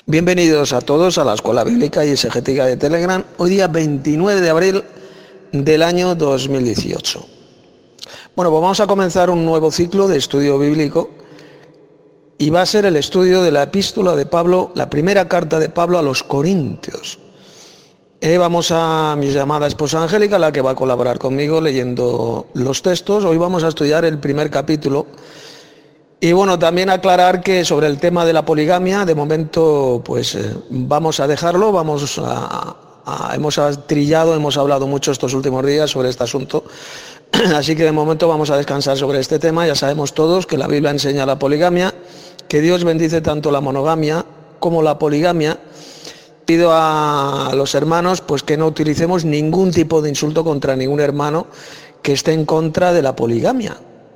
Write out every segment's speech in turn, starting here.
Bienvenidos a todos a la Escuela Bíblica y Exegética de Telegram, hoy día 29 de abril del año 2018. Bueno, pues vamos a comenzar un nuevo ciclo de estudio bíblico y va a ser el estudio de la epístola de Pablo, la primera carta de Pablo a los Corintios. Vamos a mi llamada esposa Angélica, la que va a colaborar conmigo leyendo los textos. Hoy vamos a estudiar el primer capítulo. Y bueno, también aclarar que sobre el tema de la poligamia, de momento pues vamos a dejarlo, hemos trillado, hemos hablado mucho estos últimos días sobre este asunto, así que de momento vamos a descansar sobre este tema. Ya sabemos todos que la Biblia enseña la poligamia, que Dios bendice tanto la monogamia como la poligamia. Pido a los hermanos pues que no utilicemos ningún tipo de insulto contra ningún hermano que esté en contra de la poligamia.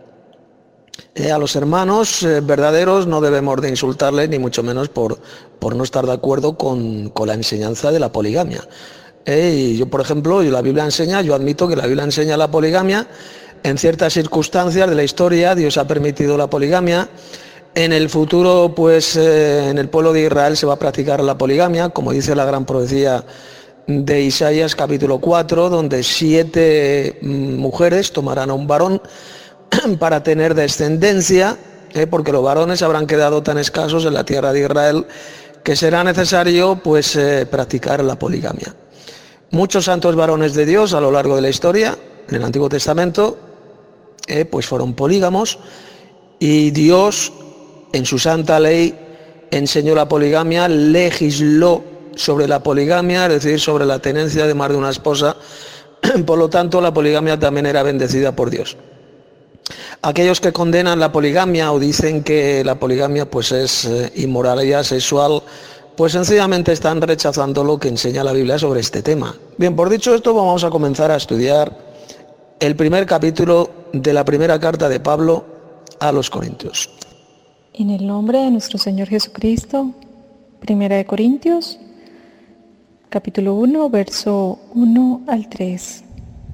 A los hermanos verdaderos no debemos de insultarles, ni mucho menos por no estar de acuerdo con la enseñanza de la poligamia. Y yo, por ejemplo, yo admito que la Biblia enseña la poligamia. En ciertas circunstancias de la historia Dios ha permitido la poligamia. En el futuro, pues en el pueblo de Israel se va a practicar la poligamia, como dice la gran profecía de Isaías capítulo 4, donde 7 mujeres tomarán a un varón para tener descendencia, porque los varones habrán quedado tan escasos en la tierra de Israel que será necesario pues practicar la poligamia. Muchos santos varones de Dios a lo largo de la historia, en el Antiguo Testamento, pues fueron polígamos, y Dios en su santa ley enseñó la poligamia, legisló sobre la poligamia, es decir, sobre la tenencia de más de una esposa. Por lo tanto, la poligamia también era bendecida por Dios. Aquellos que condenan la poligamia o dicen que la poligamia pues es inmoralidad sexual, pues sencillamente están rechazando lo que enseña la Biblia sobre este tema. Bien, por dicho esto, vamos a comenzar a estudiar el primer capítulo de la primera carta de Pablo a los Corintios. En el nombre de nuestro Señor Jesucristo, Primera de Corintios, capítulo 1, verso 1 al 3.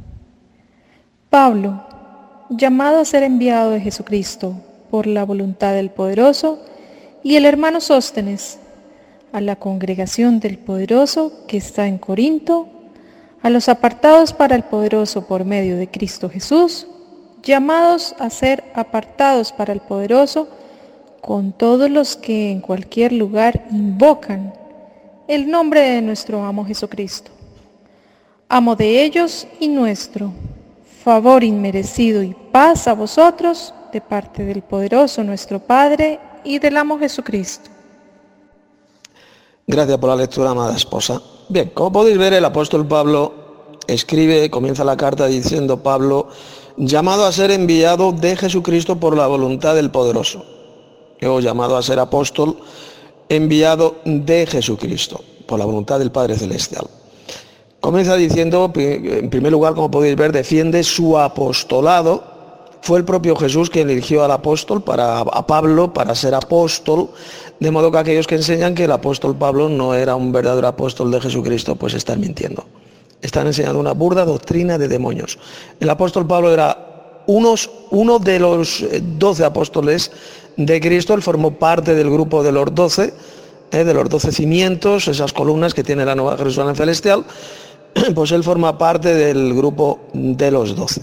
Pablo, llamado a ser enviado de Jesucristo por la voluntad del Poderoso, y el hermano Sóstenes, a la congregación del Poderoso que está en Corinto, a los apartados para el Poderoso por medio de Cristo Jesús, llamados a ser apartados para el Poderoso, con todos los que en cualquier lugar invocan el nombre de nuestro amo Jesucristo, amo de ellos y nuestro, favor inmerecido y paz a vosotros de parte del poderoso nuestro Padre y del amo Jesucristo. Gracias por la lectura, amada esposa. Bien, como podéis ver, el apóstol Pablo comienza la carta diciendo: Pablo, llamado a ser enviado de Jesucristo por la voluntad del poderoso. Yo, llamado a ser apóstol, enviado de Jesucristo por la voluntad del Padre Celestial. Comienza diciendo, en primer lugar, como podéis ver, defiende su apostolado. Fue el propio Jesús quien eligió al apóstol, a Pablo, para ser apóstol, de modo que aquellos que enseñan que el apóstol Pablo no era un verdadero apóstol de Jesucristo, pues están mintiendo. Están enseñando una burda doctrina de demonios. El apóstol Pablo era uno de los 12 apóstoles de Cristo. Él formó parte del grupo de los 12, de los 12 cimientos, esas columnas que tiene la Nueva Jerusalén celestial. Pues él forma parte del grupo de los 12.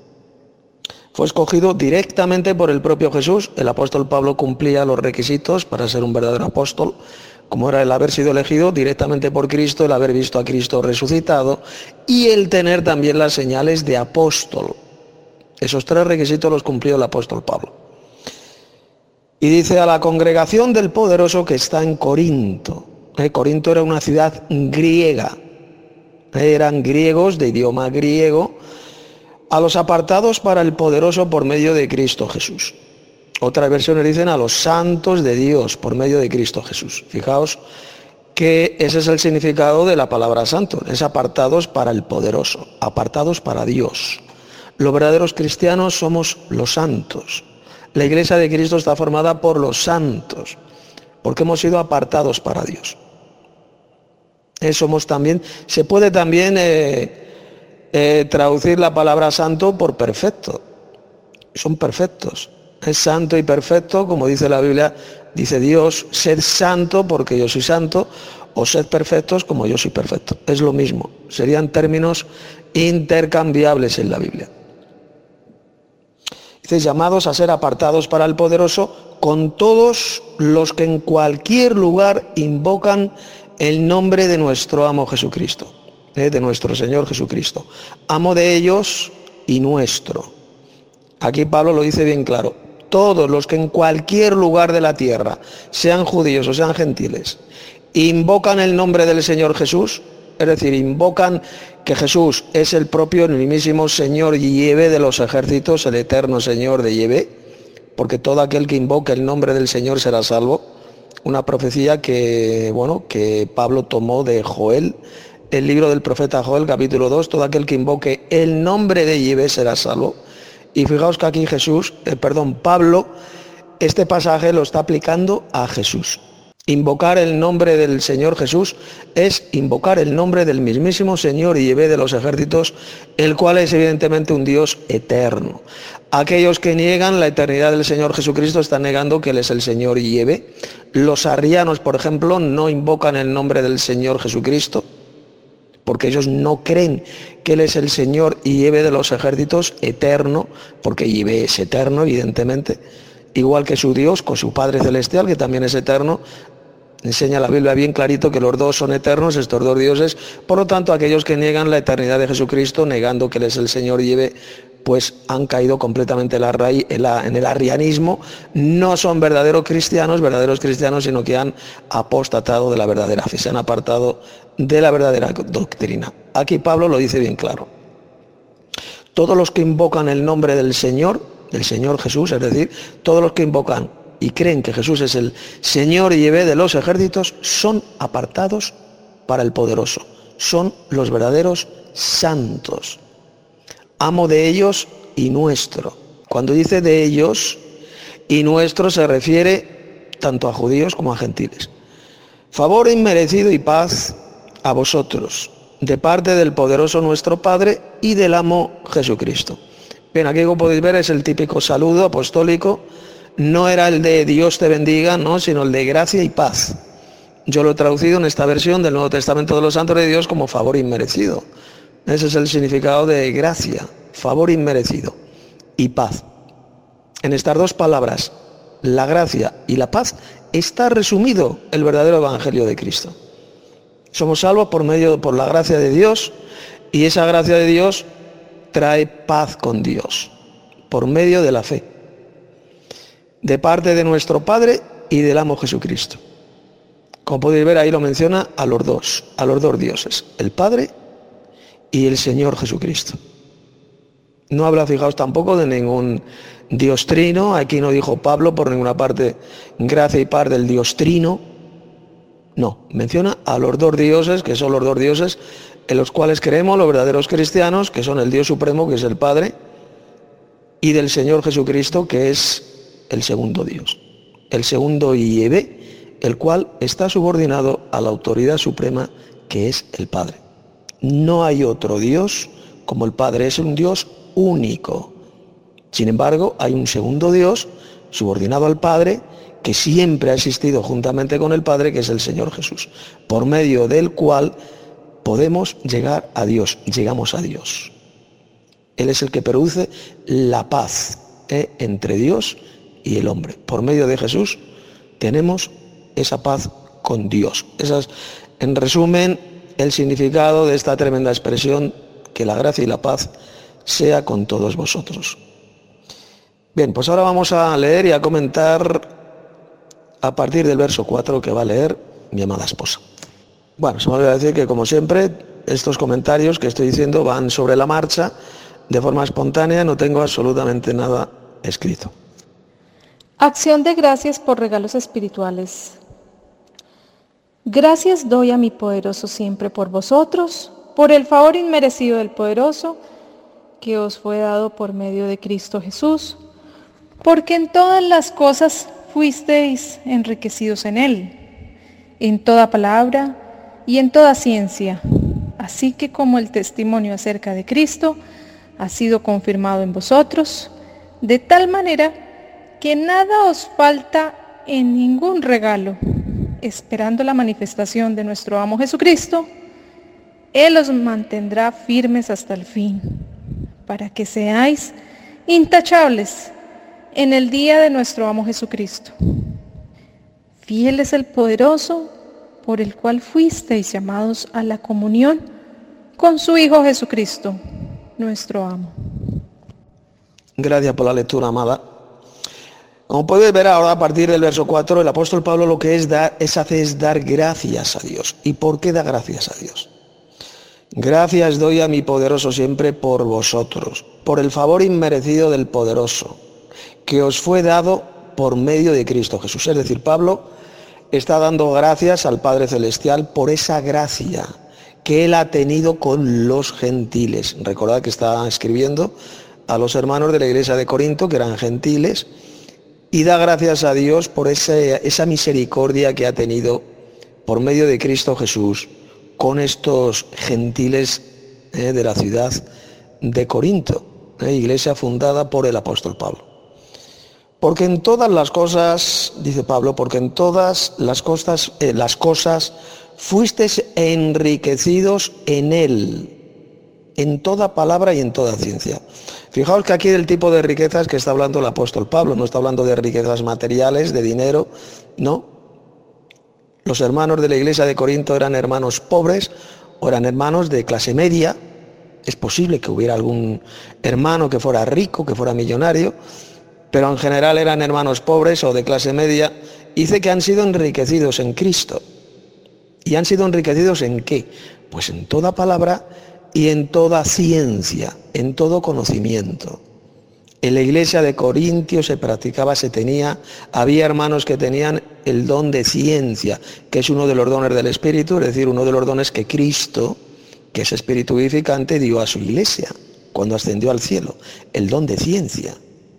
Fue escogido directamente por el propio Jesús. El apóstol Pablo cumplía los requisitos para ser un verdadero apóstol, como era el haber sido elegido directamente por Cristo, el haber visto a Cristo resucitado y el tener también las señales de apóstol. Esos 3 requisitos los cumplió el apóstol Pablo. Y dice: a la congregación del poderoso que está en Corinto. Corinto era una ciudad griega. Eran griegos, de idioma griego. A los apartados para el poderoso por medio de Cristo Jesús. Otras versiones dicen: a los santos de Dios por medio de Cristo Jesús. Fijaos que ese es el significado de la palabra santo. Es apartados para el poderoso, apartados para Dios. Los verdaderos cristianos somos los santos. La iglesia de Cristo está formada por los santos, porque hemos sido apartados para Dios. Se puede también traducir la palabra santo por perfecto. Son perfectos. Es santo y perfecto, como dice la Biblia, dice Dios, sed santo porque yo soy santo, o sed perfectos como yo soy perfecto. Es lo mismo, serían términos intercambiables en la Biblia. Dice, llamados a ser apartados para el poderoso con todos los que en cualquier lugar invocan el nombre de nuestro amo Jesucristo, de nuestro Señor Jesucristo. Amo de ellos y nuestro. Aquí Pablo lo dice bien claro. Todos los que en cualquier lugar de la tierra, sean judíos o sean gentiles, invocan el nombre del Señor Jesús, es decir, invocan que Jesús es el propio, el mismísimo Señor Yahvé de los ejércitos, el eterno Señor de Yahvé, porque todo aquel que invoque el nombre del Señor será salvo. Una profecía que Pablo tomó de Joel, el libro del profeta Joel, capítulo 2, todo aquel que invoque el nombre de Yahvé será salvo. Y fijaos que aquí Pablo, este pasaje lo está aplicando a Jesús. Invocar el nombre del Señor Jesús es invocar el nombre del mismísimo Señor Yahvé de los ejércitos, el cual es evidentemente un Dios eterno. Aquellos que niegan la eternidad del Señor Jesucristo están negando que Él es el Señor Yahvé. Los arrianos, por ejemplo, no invocan el nombre del Señor Jesucristo, porque ellos no creen que Él es el Señor Yahvé de los ejércitos eterno, porque Yahvé es eterno, evidentemente, igual que su Dios, con su Padre Celestial, que también es eterno. Enseña la Biblia bien clarito que los dos son eternos, estos dos dioses. Por lo tanto, aquellos que niegan la eternidad de Jesucristo, negando que Él es el Señor Yahvé, pues han caído completamente en el arrianismo. No son verdaderos cristianos, sino que han apostatado de la verdadera fe, se han apartado de la verdadera doctrina. Aquí Pablo lo dice bien claro. Todos los que invocan el nombre del Señor Jesús, es decir, todos los que invocan y creen que Jesús es el Señor Yahvé de los ejércitos, son apartados para el poderoso, son los verdaderos santos. Amo de ellos y nuestro. Cuando dice de ellos y nuestro se refiere tanto a judíos como a gentiles. Favor inmerecido y paz a vosotros, de parte del poderoso nuestro Padre y del amo Jesucristo. Bien, aquí como podéis ver es el típico saludo apostólico. No era el de Dios te bendiga, no, sino el de gracia y paz. Yo lo he traducido en esta versión del Nuevo Testamento de los Santos de Dios como favor inmerecido. Ese es el significado de gracia, favor inmerecido y paz. En estas dos palabras, la gracia y la paz, está resumido el verdadero evangelio de Cristo. Somos salvos por la gracia de Dios, y esa gracia de Dios trae paz con Dios por medio de la fe, de parte de nuestro Padre y del amo Jesucristo. Como podéis ver, ahí lo menciona a los dos dioses, el Padre y el Señor Jesucristo. No habla, fijaos, tampoco de ningún Dios trino. Aquí no dijo Pablo por ninguna parte gracia y paz del Dios trino. No, menciona a los dos dioses, que son los dos dioses en los cuales creemos los verdaderos cristianos, que son el Dios supremo, que es el Padre, y del Señor Jesucristo, que es el segundo Dios, el segundo Yahvé, el cual está subordinado a la autoridad suprema, que es el Padre. No hay otro Dios como el Padre, es un Dios único. Sin embargo, hay un segundo Dios subordinado al Padre, que siempre ha existido juntamente con el Padre, que es el Señor Jesús, por medio del cual podemos llegar a Dios, llegamos a Dios. Él es el que produce la paz entre Dios y el hombre. Por medio de Jesús tenemos esa paz con Dios. Ese es, en resumen, el significado de esta tremenda expresión, que la gracia y la paz sea con todos vosotros. Bien, pues ahora vamos a leer y a comentar a partir del verso 4 que va a leer mi amada esposa. Bueno, se me olvidó decir que, como siempre, estos comentarios que estoy diciendo van sobre la marcha, de forma espontánea, no tengo absolutamente nada escrito. Acción de gracias por regalos espirituales. Gracias doy a mi poderoso siempre por vosotros, por el favor inmerecido del poderoso que os fue dado por medio de Cristo Jesús, porque en todas las cosas fuisteis enriquecidos en Él, en toda palabra y en toda ciencia, así que como el testimonio acerca de Cristo ha sido confirmado en vosotros, de tal manera que nada os falta en ningún regalo, esperando la manifestación de nuestro amo Jesucristo. Él os mantendrá firmes hasta el fin, para que seáis intachables en el día de nuestro amo Jesucristo. Fiel es el poderoso, por el cual fuisteis llamados a la comunión con su Hijo Jesucristo, nuestro amo. Gracias por la lectura, amada. Como podéis ver ahora, a partir del verso 4, el apóstol Pablo lo que es dar gracias a Dios. ¿Y por qué da gracias a Dios? Gracias doy a mi poderoso siempre por vosotros, por el favor inmerecido del poderoso, que os fue dado por medio de Cristo Jesús. Es decir, Pablo está dando gracias al Padre Celestial por esa gracia que Él ha tenido con los gentiles. Recordad que está escribiendo a los hermanos de la iglesia de Corinto, que eran gentiles, y da gracias a Dios por esa misericordia que ha tenido por medio de Cristo Jesús con estos gentiles de la ciudad de Corinto, iglesia fundada por el apóstol Pablo. Porque en todas las cosas, dice Pablo, porque en todas las cosas fuisteis enriquecidos en Él, en toda palabra y en toda ciencia. Fijaos que aquí del tipo de riquezas que está hablando el apóstol Pablo, no está hablando de riquezas materiales, de dinero, no. Los hermanos de la iglesia de Corinto eran hermanos pobres o eran hermanos de clase media. Es posible que hubiera algún hermano que fuera rico, que fuera millonario, pero en general eran hermanos pobres o de clase media. Dice que han sido enriquecidos en Cristo. ¿Y han sido enriquecidos en qué? Pues en toda palabra y en toda ciencia, en todo conocimiento. En la iglesia de Corintios había hermanos que tenían el don de ciencia, que es uno de los dones del Espíritu, es decir, uno de los dones que Cristo, que es Espíritu vivificante, dio a su iglesia cuando ascendió al cielo, el don de ciencia.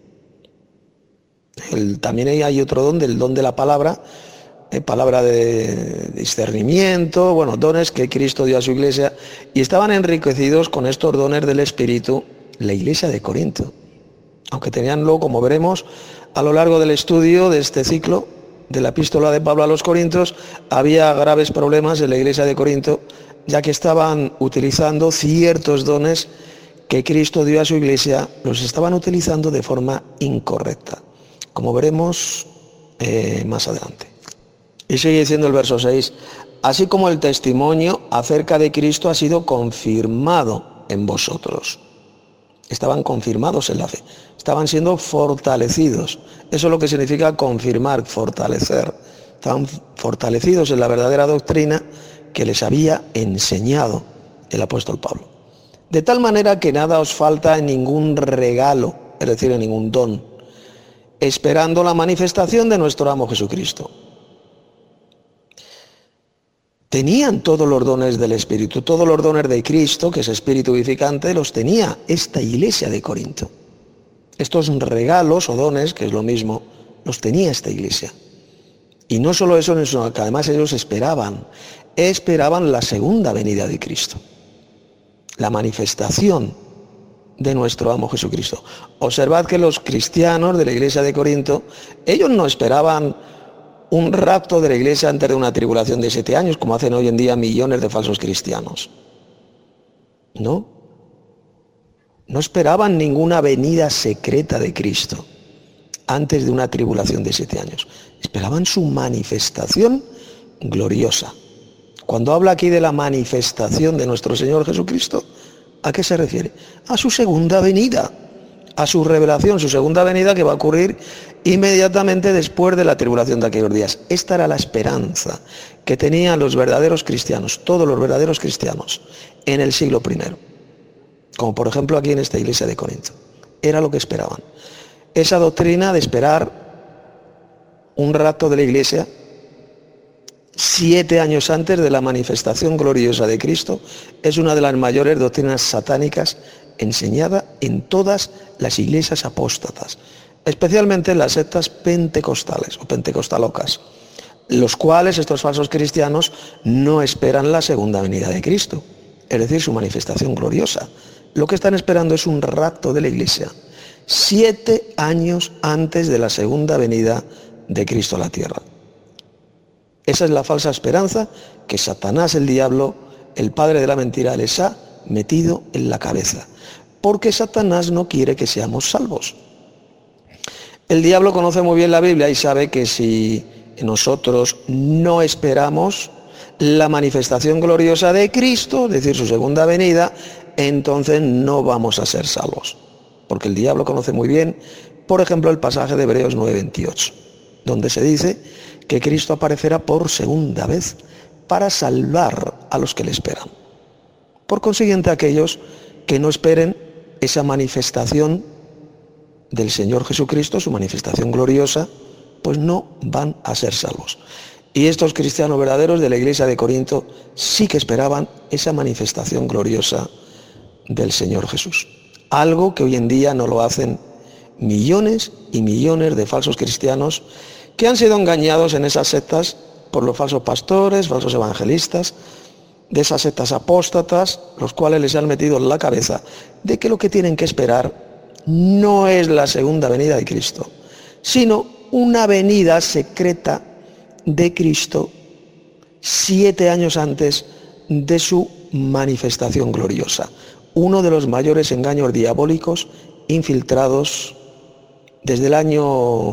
También hay otro don, del don de la palabra, palabra de discernimiento, dones que Cristo dio a su iglesia, y estaban enriquecidos con estos dones del Espíritu la iglesia de Corinto. Aunque tenían luego, como veremos, a lo largo del estudio de este ciclo de la epístola de Pablo a los Corintios, había graves problemas en la iglesia de Corinto, ya que estaban utilizando ciertos dones que Cristo dio a su iglesia, los estaban utilizando de forma incorrecta, como veremos más adelante. Y sigue diciendo el verso 6, así como el testimonio acerca de Cristo ha sido confirmado en vosotros. Estaban confirmados en la fe, estaban siendo fortalecidos. Eso es lo que significa confirmar, fortalecer. Estaban fortalecidos en la verdadera doctrina que les había enseñado el apóstol Pablo. De tal manera que nada os falta en ningún regalo, es decir, en ningún don, esperando la manifestación de nuestro amo Jesucristo. Tenían todos los dones del Espíritu, todos los dones de Cristo, que es Espíritu vivificante, los tenía esta iglesia de Corinto. Estos regalos o dones, que es lo mismo, los tenía esta iglesia. Y no solo eso, sino que además ellos esperaban la segunda venida de Cristo, la manifestación de nuestro amo Jesucristo. Observad que los cristianos de la iglesia de Corinto, ellos no esperaban un rapto de la iglesia antes de una tribulación de 7 años, como hacen hoy en día millones de falsos cristianos. No esperaban ninguna venida secreta de Cristo antes de una tribulación de 7 años. Esperaban su manifestación gloriosa. Cuando habla aquí de la manifestación de nuestro Señor Jesucristo, ¿a qué se refiere? A su segunda venida, a su revelación, su segunda venida, que va a ocurrir inmediatamente después de la tribulación de aquellos días. Esta era la esperanza que tenían los verdaderos cristianos, todos los verdaderos cristianos, en el siglo I. Como por ejemplo aquí en esta iglesia de Corinto. Era lo que esperaban. Esa doctrina de esperar un rapto de la iglesia 7 años antes de la manifestación gloriosa de Cristo es una de las mayores doctrinas satánicas enseñada en todas las iglesias apóstatas, especialmente en las sectas pentecostales o pentecostalocas, los cuales estos falsos cristianos no esperan la segunda venida de Cristo, es decir, su manifestación gloriosa. Lo que están esperando es un rapto de la iglesia 7 años antes de la segunda venida de Cristo a la tierra. Esa es la falsa esperanza que Satanás, el diablo, el padre de la mentira, les ha metido en la cabeza. Porque Satanás no quiere que seamos salvos. El diablo conoce muy bien la Biblia y sabe que si nosotros no esperamos la manifestación gloriosa de Cristo, es decir, su segunda venida, entonces no vamos a ser salvos. Porque el diablo conoce muy bien, por ejemplo, el pasaje de Hebreos 9:28, donde se dice que Cristo aparecerá por segunda vez para salvar a los que le esperan. Por consiguiente, aquellos que no esperen esa manifestación del Señor Jesucristo, su manifestación gloriosa, pues no van a ser salvos. Y estos cristianos verdaderos de la iglesia de Corinto sí que esperaban esa manifestación gloriosa del Señor Jesús. Algo que hoy en día no lo hacen millones y millones de falsos cristianos que han sido engañados en esas sectas por los falsos pastores, falsos evangelistas, de esas sectas apóstatas, los cuales les han metido en la cabeza de que lo que tienen que esperar no es la segunda venida de Cristo, sino una venida secreta de Cristo 7 años antes de su manifestación gloriosa. Uno de los mayores engaños diabólicos infiltrados desde el año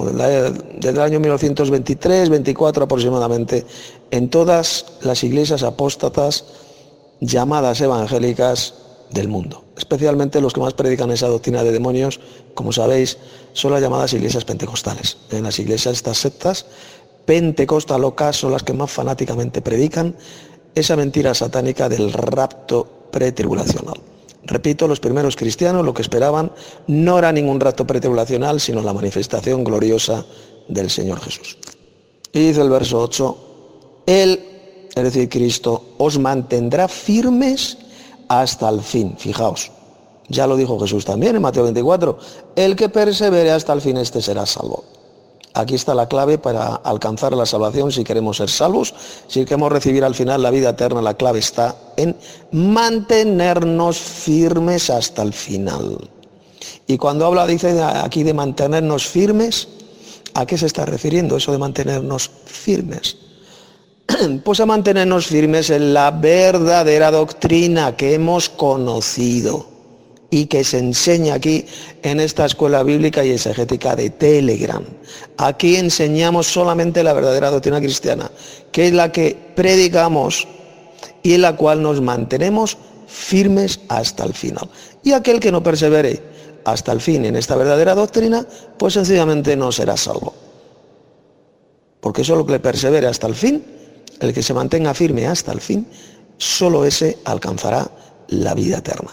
1923-24 aproximadamente en todas las iglesias apóstatas llamadas evangélicas del mundo. Especialmente los que más predican esa doctrina de demonios, como sabéis, son las llamadas iglesias pentecostales. En las iglesias, estas sectas pentecostalocas son las que más fanáticamente predican esa mentira satánica del rapto pretribulacional. Repito, los primeros cristianos lo que esperaban no era ningún rapto pretribulacional, sino la manifestación gloriosa del Señor Jesús. Y dice el verso 8, Él, es decir, Cristo, os mantendrá firmes hasta el fin. Fijaos, ya lo dijo Jesús también en Mateo 24, el que persevere hasta el fin, este será salvo. Aquí está la clave para alcanzar la salvación si queremos ser salvos, si queremos recibir al final la vida eterna. La clave está en mantenernos firmes hasta el final. Y cuando habla, dice aquí de mantenernos firmes, ¿a qué se está refiriendo eso de mantenernos firmes? Pues a mantenernos firmes en la verdadera doctrina que hemos conocido y que se enseña aquí en esta escuela bíblica y exegética de Telegram. Aquí enseñamos solamente la verdadera doctrina cristiana, que es la que predicamos y en la cual nos mantenemos firmes hasta el final. Y aquel que no persevere hasta el fin en esta verdadera doctrina, pues sencillamente no será salvo. Porque solo que le persevere hasta el fin, el que se mantenga firme hasta el fin, solo ese alcanzará la vida eterna.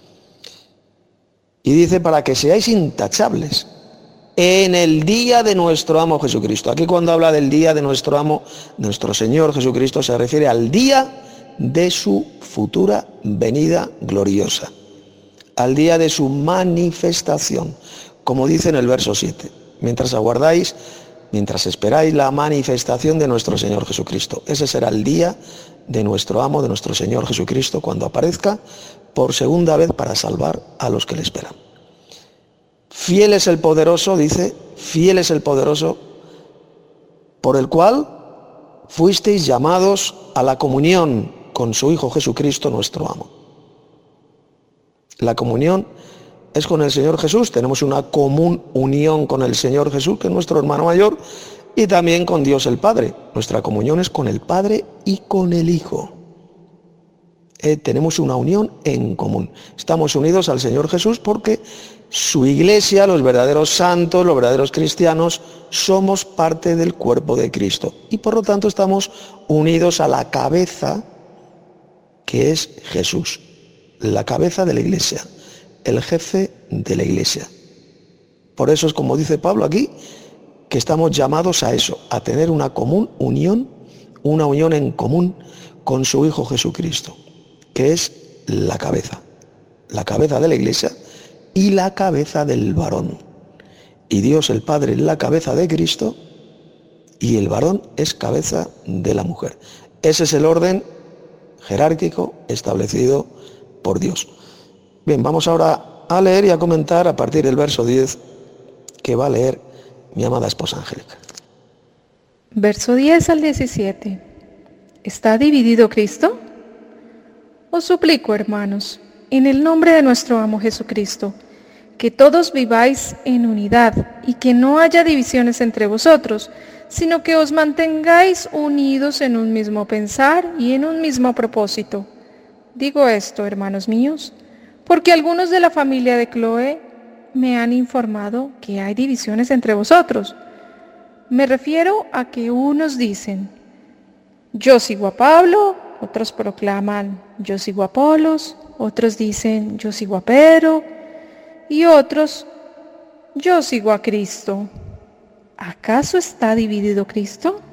Y dice, para que seáis intachables en el día de nuestro amo Jesucristo. Aquí cuando habla del día de nuestro amo, nuestro Señor Jesucristo, se refiere al día de su futura venida gloriosa, al día de su manifestación, como dice en el verso 7, mientras esperáis la manifestación de nuestro Señor Jesucristo. Ese será el día de nuestro amo, de nuestro Señor Jesucristo, cuando aparezca por segunda vez para salvar a los que le esperan. Fiel es el poderoso, dice, fiel es el poderoso, por el cual fuisteis llamados a la comunión con su Hijo Jesucristo, nuestro amo. La comunión es con el Señor Jesús, tenemos una común unión con el Señor Jesús, que es nuestro hermano mayor, y también con Dios el Padre. Nuestra comunión es con el Padre y con el Hijo. Tenemos una unión en común. Estamos unidos al Señor Jesús porque su iglesia, los verdaderos santos, los verdaderos cristianos, somos parte del cuerpo de Cristo. Y por lo tanto estamos unidos a la cabeza que es Jesús, la cabeza de la iglesia, el jefe de la iglesia. Por eso es como dice Pablo aquí, que estamos llamados a eso, a tener una común unión, una unión en común con su Hijo Jesucristo, que es la cabeza de la iglesia y la cabeza del varón. Y Dios el Padre es la cabeza de Cristo y el varón es cabeza de la mujer. Ese es el orden jerárquico establecido por Dios. Bien, vamos ahora a leer y a comentar a partir del verso 10 que va a leer mi amada esposa Angélica. Verso 10 al 17. ¿Está dividido Cristo? Os suplico, hermanos, en el nombre de nuestro amo Jesucristo, que todos viváis en unidad y que no haya divisiones entre vosotros, sino que os mantengáis unidos en un mismo pensar y en un mismo propósito. Digo esto, hermanos míos, porque algunos de la familia de Cloé me han informado que hay divisiones entre vosotros. Me refiero a que unos dicen, yo sigo a Pablo, otros proclaman, yo sigo a Apolos, otros dicen, yo sigo a Pedro, y otros, yo sigo a Cristo. ¿Acaso está dividido Cristo?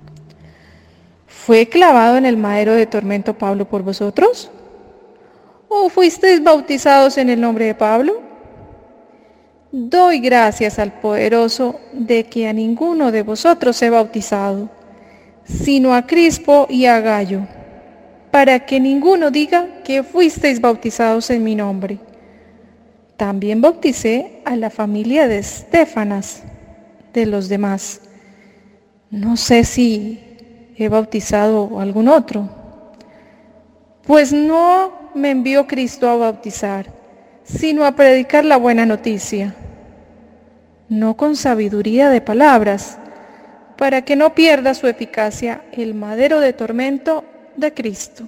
¿Fue clavado en el madero de tormento Pablo por vosotros? ¿O fuisteis bautizados en el nombre de Pablo? Doy gracias al poderoso de que a ninguno de vosotros he bautizado, sino a Crispo y a Gayo, para que ninguno diga que fuisteis bautizados en mi nombre. También bauticé a la familia de Estéfanas. De los demás, no sé si he bautizado a algún otro, pues no me envió Cristo a bautizar, sino a predicar la buena noticia, no con sabiduría de palabras, para que no pierda su eficacia el madero de tormento de Cristo.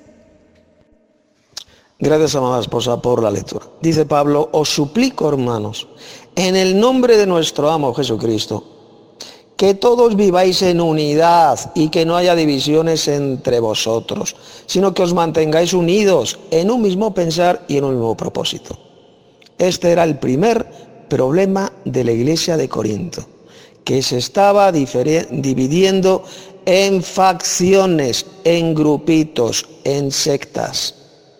Gracias, amada esposa, por la lectura. Dice Pablo, os suplico, hermanos, en el nombre de nuestro amo Jesucristo, que todos viváis en unidad y que no haya divisiones entre vosotros, sino que os mantengáis unidos en un mismo pensar y en un mismo propósito. Este era el primer problema de la iglesia de Corinto, que se estaba dividiendo en facciones, en grupitos, en sectas.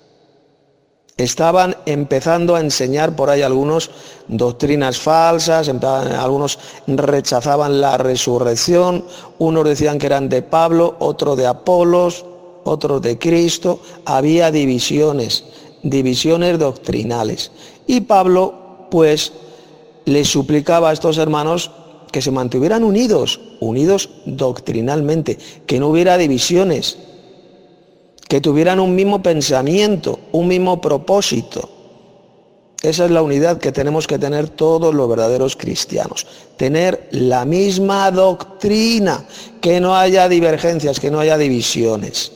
Estaban empezando a enseñar por ahí algunos doctrinas falsas, algunos rechazaban la resurrección, unos decían que eran de Pablo, otros de Apolos, otros de Cristo. Había divisiones doctrinales. Y Pablo, pues, les suplicaba a estos hermanos que se mantuvieran unidos doctrinalmente, que no hubiera divisiones, que tuvieran un mismo pensamiento, un mismo propósito. Esa es la unidad que tenemos que tener todos los verdaderos cristianos. Tener la misma doctrina, que no haya divergencias, que no haya divisiones.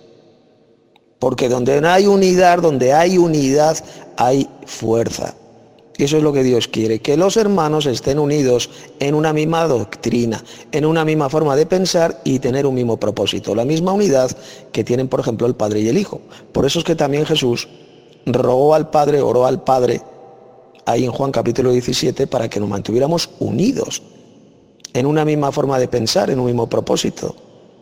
Porque donde no hay unidad, hay fuerza. Y eso es lo que Dios quiere, que los hermanos estén unidos en una misma doctrina, en una misma forma de pensar y tener un mismo propósito. La misma unidad que tienen, por ejemplo, el Padre y el Hijo. Por eso es que también Jesús oró al Padre, ahí en Juan capítulo 17, para que nos mantuviéramos unidos en una misma forma de pensar, en un mismo propósito.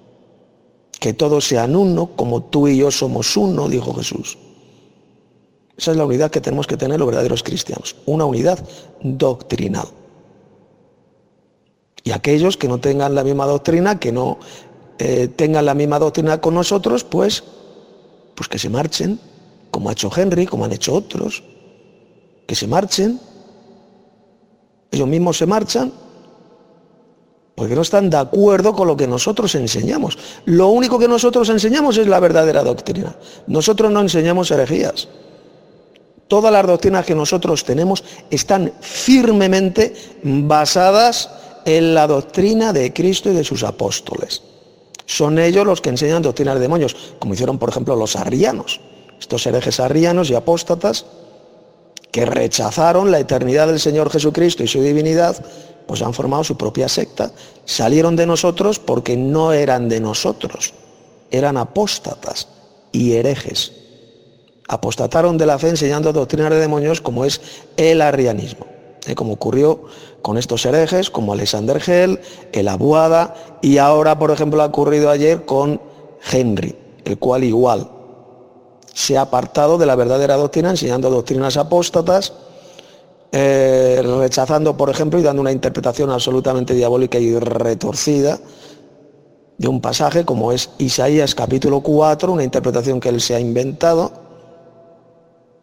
Que todos sean uno, como tú y yo somos uno, dijo Jesús. Esa es la unidad que tenemos que tener los verdaderos cristianos, una unidad doctrinal. Y aquellos que no tengan la misma doctrina, que no tengan la misma doctrina con nosotros, pues que se marchen, como ha hecho Henry, como han hecho otros, que se marchen. Ellos mismos se marchan porque no están de acuerdo con lo que nosotros enseñamos. Lo único que nosotros enseñamos es la verdadera doctrina. Nosotros no enseñamos herejías. Todas las doctrinas que nosotros tenemos están firmemente basadas en la doctrina de Cristo y de sus apóstoles. Son ellos los que enseñan doctrinas de demonios, como hicieron, por ejemplo, los arrianos. Estos herejes arrianos y apóstatas que rechazaron la eternidad del Señor Jesucristo y su divinidad, pues han formado su propia secta. Salieron de nosotros porque no eran de nosotros, eran apóstatas y herejes. Apostataron de la fe enseñando doctrinas de demonios, como es el arrianismo, como ocurrió con estos herejes como Alexander Hell, el Abuada, y ahora, por ejemplo, ha ocurrido ayer con Henry, el cual igual se ha apartado de la verdadera doctrina, enseñando doctrinas apóstatas, rechazando, por ejemplo, y dando una interpretación absolutamente diabólica y retorcida de un pasaje como es Isaías capítulo 4, una interpretación que él se ha inventado,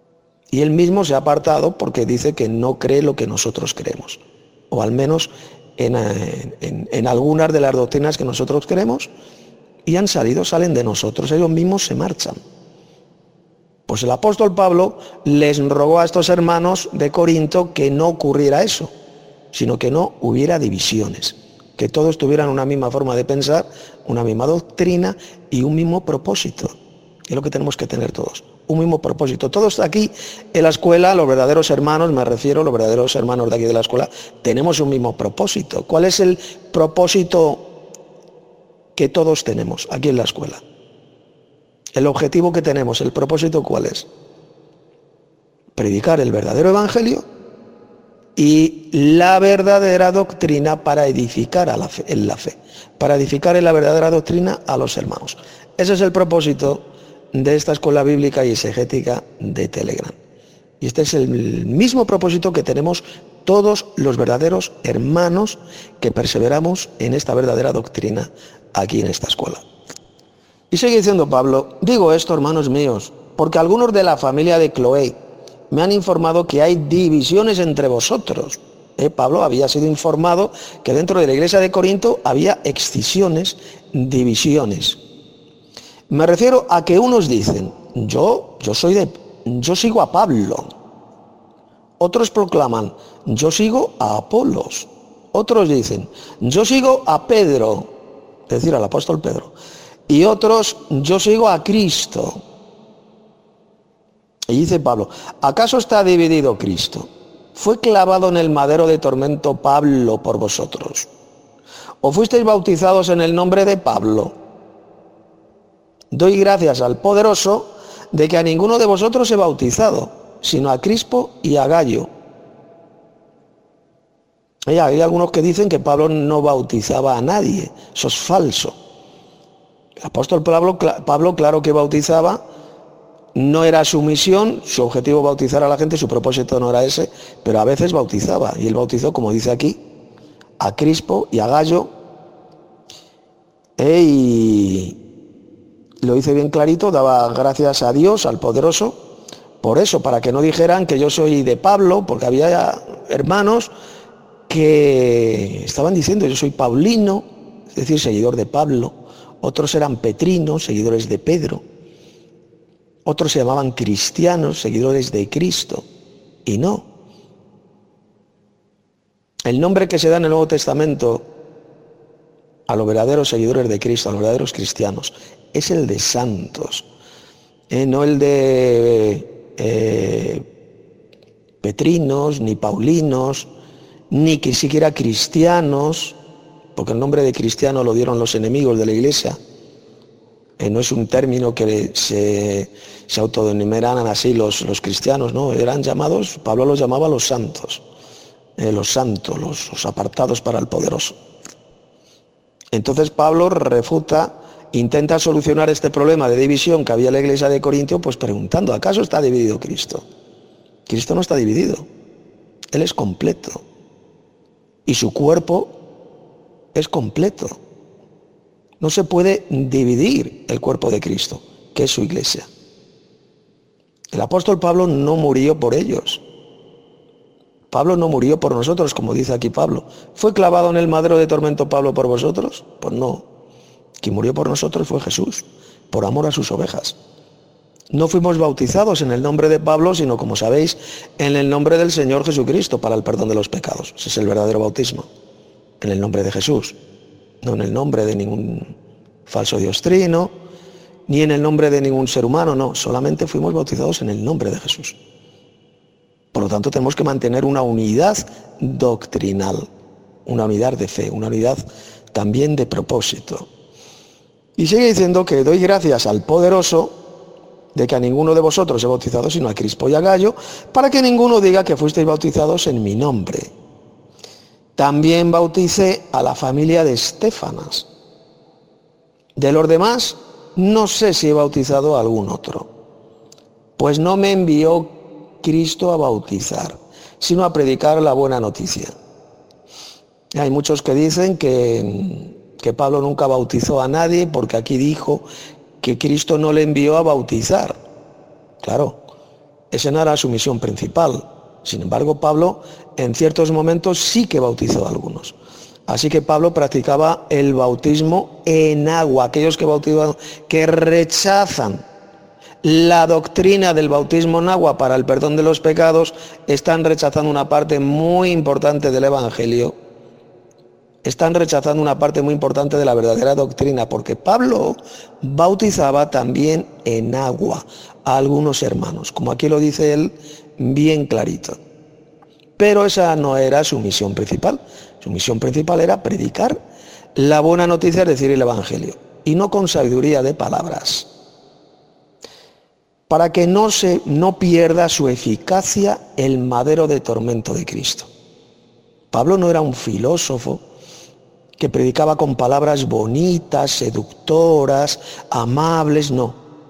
Y él mismo se ha apartado porque dice que no cree lo que nosotros creemos. O al menos en algunas de las doctrinas que nosotros creemos, y salen de nosotros, ellos mismos se marchan. Pues el apóstol Pablo les rogó a estos hermanos de Corinto que no ocurriera eso, sino que no hubiera divisiones, que todos tuvieran una misma forma de pensar, una misma doctrina y un mismo propósito. Es lo que tenemos que tener todos, un mismo propósito. Todos aquí en la escuela, los verdaderos hermanos, me refiero, los verdaderos hermanos de aquí de la escuela, tenemos un mismo propósito. ¿Cuál es el propósito que todos tenemos aquí en la escuela? El objetivo que tenemos, el propósito, ¿cuál es? Predicar el verdadero evangelio y la verdadera doctrina para edificar en la fe, para edificar en la verdadera doctrina a los hermanos. Ese es el propósito de esta escuela bíblica y exegética de Telegram. Y este es el mismo propósito que tenemos todos los verdaderos hermanos que perseveramos en esta verdadera doctrina aquí en esta escuela. Y sigue diciendo Pablo, digo esto, hermanos míos, porque algunos de la familia de Cloé me han informado que hay divisiones entre vosotros. Pablo había sido informado que dentro de la iglesia de Corinto había excisiones, divisiones. Me refiero a que unos dicen, yo sigo a Pablo. Otros proclaman, yo sigo a Apolos. Otros dicen, yo sigo a Pedro, es decir, al apóstol Pedro. Y otros, yo sigo a Cristo. Y dice Pablo, ¿acaso está dividido Cristo? ¿Fue clavado en el madero de tormento Pablo por vosotros? ¿O fuisteis bautizados en el nombre de Pablo? Doy gracias al poderoso de que a ninguno de vosotros he bautizado, sino a Crispo y a Gallo. Hay algunos que dicen que Pablo no bautizaba a nadie. Eso es falso. El apóstol Pablo, claro que bautizaba, no era su misión, su objetivo bautizar a la gente, su propósito no era ese, pero a veces bautizaba. Y él bautizó, como dice aquí, a Crispo y a Gallo. Y lo dice bien clarito, daba gracias a Dios, al poderoso, por eso, para que no dijeran que yo soy de Pablo, porque había hermanos que estaban diciendo yo soy paulino, es decir, seguidor de Pablo. Otros eran petrinos, seguidores de Pedro. Otros se llamaban cristianos, seguidores de Cristo. Y no. El nombre que se da en el Nuevo Testamento a los verdaderos seguidores de Cristo, a los verdaderos cristianos, es el de santos. No el de petrinos, ni paulinos, ni que siquiera cristianos, porque el nombre de cristiano lo dieron los enemigos de la iglesia. No es un término que se autodenominaran así los cristianos, no, eran llamados, Pablo los llamaba los santos, los apartados para el poderoso. Entonces Pablo intenta solucionar este problema de división que había en la iglesia de Corinto, pues preguntando, ¿acaso está dividido Cristo? Cristo no está dividido, Él es completo y su cuerpo es completo. No se puede dividir el cuerpo de Cristo, que es su iglesia. El apóstol Pablo no murió por ellos. Pablo no murió por nosotros, como dice aquí Pablo. ¿Fue clavado en el madero de tormento Pablo por vosotros? Pues no. Quien murió por nosotros fue Jesús, por amor a sus ovejas. No fuimos bautizados en el nombre de Pablo, sino, como sabéis, en el nombre del Señor Jesucristo para el perdón de los pecados. Ese es el verdadero bautismo. En el nombre de Jesús. No en el nombre de ningún falso diostrino, ni en el nombre de ningún ser humano, no. Solamente fuimos bautizados en el nombre de Jesús. Por lo tanto, tenemos que mantener una unidad doctrinal, una unidad de fe, una unidad también de propósito. Y sigue diciendo que doy gracias al poderoso de que a ninguno de vosotros he bautizado, sino a Crispo y a Gallo, para que ninguno diga que fuisteis bautizados en mi nombre. También bauticé a la familia de Estéfanas. De los demás, no sé si he bautizado a algún otro, pues no me envió Cristo a bautizar, sino a predicar la buena noticia. Hay muchos que dicen que Pablo nunca bautizó a nadie porque aquí dijo que Cristo no le envió a bautizar. Claro, Esa no era su misión principal. Sin embargo, Pablo en ciertos momentos sí que bautizó a algunos. Así que Pablo practicaba el bautismo en agua. Aquellos que bautizan, que rechazan la doctrina del bautismo en agua para el perdón de los pecados, están rechazando una parte muy importante del Evangelio. Están rechazando una parte muy importante de la verdadera doctrina, porque Pablo bautizaba también en agua a algunos hermanos, como aquí lo dice él bien clarito. Pero esa no era su misión principal. Su misión principal era predicar la buena noticia, es decir, el Evangelio, y no con sabiduría de palabras, para que no pierda su eficacia el madero de tormento de Cristo. Pablo no era un filósofo que predicaba con palabras bonitas, seductoras, amables, no.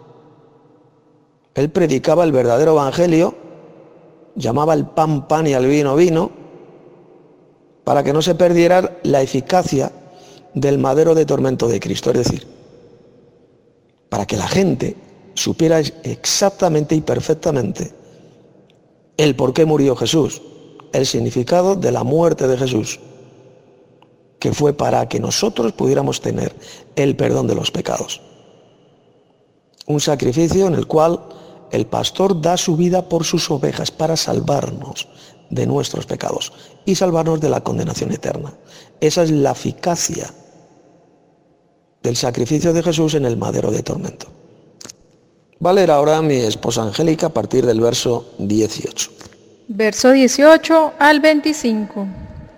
Él predicaba el verdadero evangelio, llamaba al pan pan y al vino vino, para que no se perdiera la eficacia del madero de tormento de Cristo, es decir, para que la gente supiera exactamente y perfectamente el por qué murió Jesús, el significado de la muerte de Jesús, que fue para que nosotros pudiéramos tener el perdón de los pecados. Un sacrificio en el cual el pastor da su vida por sus ovejas para salvarnos de nuestros pecados y salvarnos de la condenación eterna. Esa es la eficacia del sacrificio de Jesús en el madero de tormento. Va a leer ahora mi esposa Angélica a partir del verso 18. Verso 18 al 25.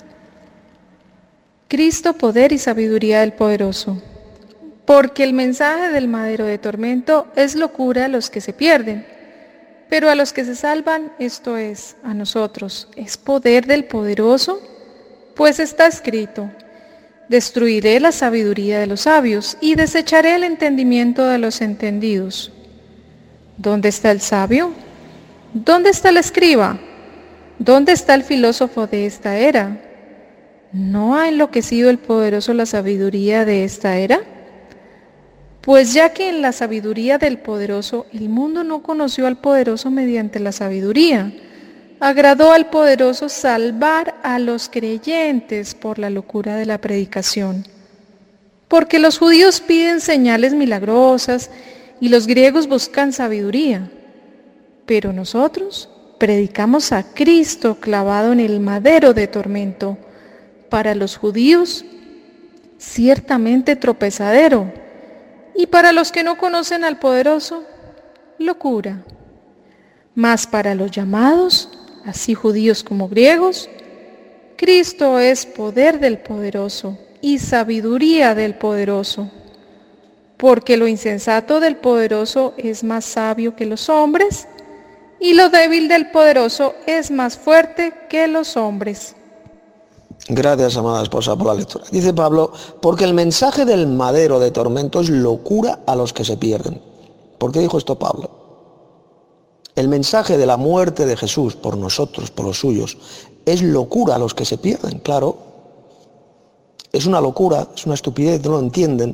Cristo, poder y sabiduría del poderoso. Porque el mensaje del madero de tormento es locura a los que se pierden, pero a los que se salvan, esto es, a nosotros, es poder del poderoso, pues está escrito: destruiré la sabiduría de los sabios y desecharé el entendimiento de los entendidos. ¿Dónde está el sabio? ¿Dónde está el escriba? ¿Dónde está el filósofo de esta era? ¿No ha enloquecido el poderoso la sabiduría de esta era? Pues ya que en la sabiduría del poderoso el mundo no conoció al poderoso mediante la sabiduría, agradó al poderoso salvar a los creyentes por la locura de la predicación. Porque los judíos piden señales milagrosas y los griegos buscan sabiduría, pero nosotros predicamos a Cristo clavado en el madero de tormento, para los judíos ciertamente tropezadero, y para los que no conocen al poderoso, locura. Mas para los llamados, así judíos como griegos, Cristo es poder del poderoso y sabiduría del poderoso. Porque lo insensato del poderoso es más sabio que los hombres, y lo débil del poderoso es más fuerte que los hombres. Gracias, amada esposa, por la lectura. Dice Pablo, porque el mensaje del madero de tormento es locura a los que se pierden. ¿Por qué dijo esto Pablo? El mensaje de la muerte de Jesús por nosotros, por los suyos, es locura a los que se pierden, claro. Es una locura, es una estupidez, no lo entienden.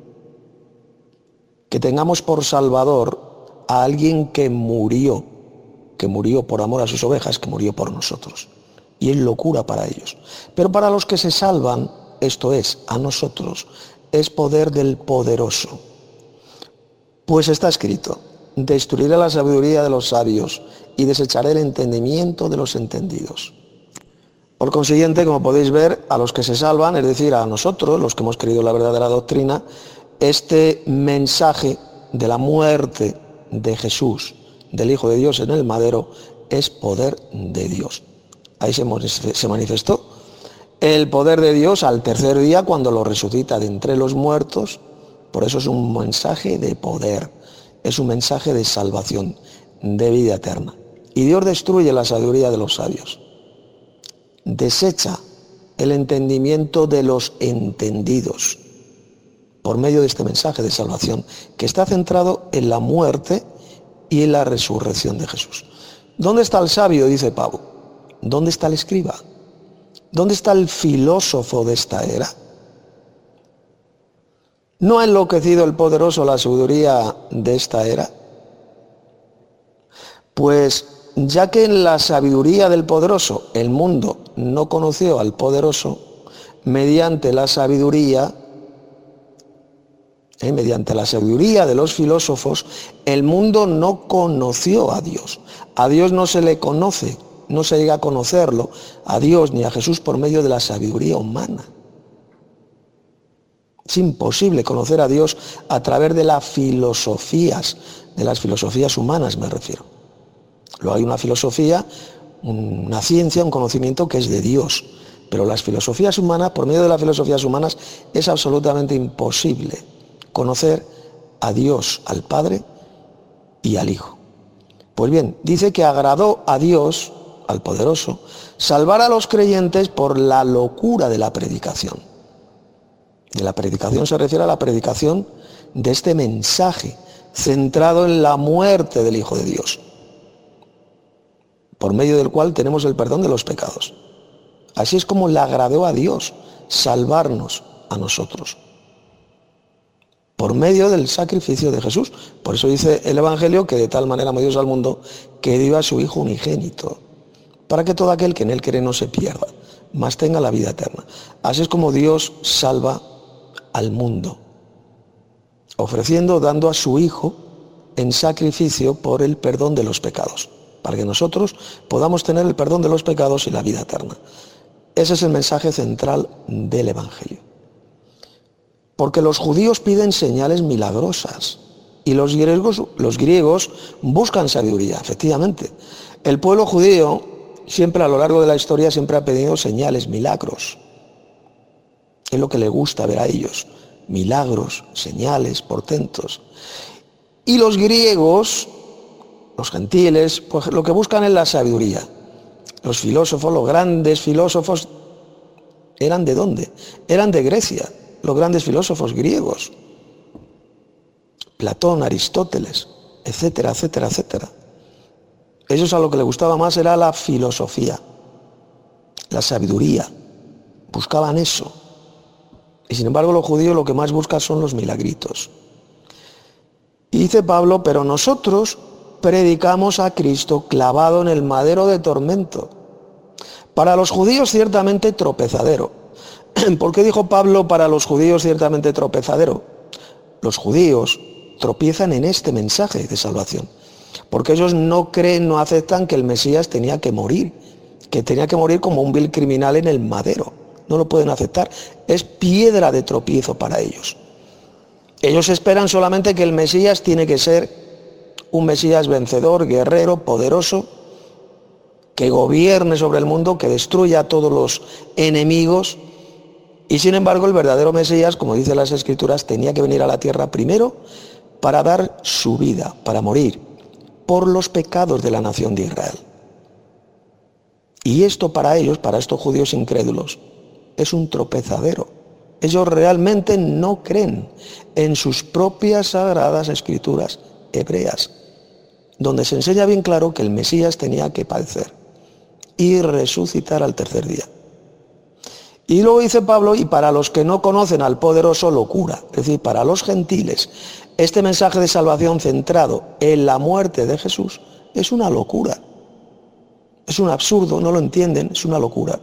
Que tengamos por Salvador a alguien que murió por amor a sus ovejas, que murió por nosotros. Y es locura para ellos. Pero para los que se salvan, esto es, a nosotros, es poder del poderoso. Pues está escrito: destruiré la sabiduría de los sabios y desecharé el entendimiento de los entendidos. Por consiguiente, como podéis ver, a los que se salvan, es decir, a nosotros, los que hemos creído la verdadera doctrina, este mensaje de la muerte de Jesús, del Hijo de Dios en el madero, es poder de Dios. Ahí se manifestó el poder de Dios al tercer día cuando lo resucita de entre los muertos. Por eso es un mensaje de poder, es un mensaje de salvación, de vida eterna. Y Dios destruye la sabiduría de los sabios, desecha el entendimiento de los entendidos por medio de este mensaje de salvación que está centrado en la muerte y en la resurrección de Jesús. ¿Dónde está el sabio?, dice Pablo. ¿Dónde está el escriba? ¿Dónde está el filósofo de esta era? ¿No ha enloquecido el poderoso la sabiduría de esta era? Pues ya que en la sabiduría del poderoso el mundo no conoció al poderoso, mediante la sabiduría de los filósofos, el mundo no conoció a Dios. A Dios no se le conoce, no se llega a conocerlo, a Dios ni a Jesús por medio de la sabiduría humana. Es imposible conocer a Dios a través de las filosofías humanas me refiero. Luego hay una filosofía, una ciencia, un conocimiento que es de Dios, pero las filosofías humanas, por medio de las filosofías humanas, es absolutamente imposible conocer a Dios, al Padre y al Hijo. Pues bien, dice que agradó a Dios, al Poderoso, salvar a los creyentes por la locura de la predicación. De la predicación se refiere a la predicación de este mensaje centrado en la muerte del Hijo de Dios, por medio del cual tenemos el perdón de los pecados. Así es como le agradó a Dios salvarnos a nosotros, por medio del sacrificio de Jesús. Por eso dice el Evangelio que de tal manera amó Dios al mundo que dio a su Hijo unigénito, para que todo aquel que en él cree no se pierda, mas tenga la vida eterna. Así es como Dios salva al mundo, dando a su Hijo en sacrificio por el perdón de los pecados, para que nosotros podamos tener el perdón de los pecados y la vida eterna. Ese es el mensaje central del Evangelio. Porque los judíos piden señales milagrosas y los griegos buscan sabiduría, efectivamente. El pueblo judío siempre a lo largo de la historia siempre ha pedido señales, milagros. Es lo que le gusta ver a ellos, milagros, señales, portentos. Y los griegos, los gentiles, pues lo que buscan es la sabiduría. Los filósofos, los grandes filósofos, ¿eran de dónde? Eran de Grecia, los grandes filósofos griegos. Platón, Aristóteles, etcétera, etcétera, etcétera. Ellos a lo que les gustaba más era la filosofía, la sabiduría. Buscaban eso. Y sin embargo los judíos lo que más buscan son los milagritos. Y dice Pablo, pero nosotros predicamos a Cristo clavado en el madero de tormento. Para los judíos ciertamente tropezadero. ¿Por qué dijo Pablo para los judíos ciertamente tropezadero? Los judíos tropiezan en este mensaje de salvación, porque ellos no creen, no aceptan que el Mesías tenía que morir como un vil criminal en el madero. No lo pueden aceptar, es piedra de tropiezo para ellos. Ellos esperan solamente que el Mesías tiene que ser un Mesías vencedor, guerrero, poderoso, que gobierne sobre el mundo, que destruya a todos los enemigos. Y sin embargo el verdadero Mesías, como dicen las Escrituras, tenía que venir a la tierra primero para dar su vida, para morir por los pecados de la nación de Israel. Y esto para ellos, para estos judíos incrédulos, es un tropezadero. Ellos realmente no creen en sus propias sagradas escrituras hebreas, donde se enseña bien claro que el Mesías tenía que padecer y resucitar al tercer día. Y luego dice Pablo, y para los que no conocen al poderoso, locura. Es decir, para los gentiles, este mensaje de salvación centrado en la muerte de Jesús es una locura. Es un absurdo, no lo entienden, es una locura.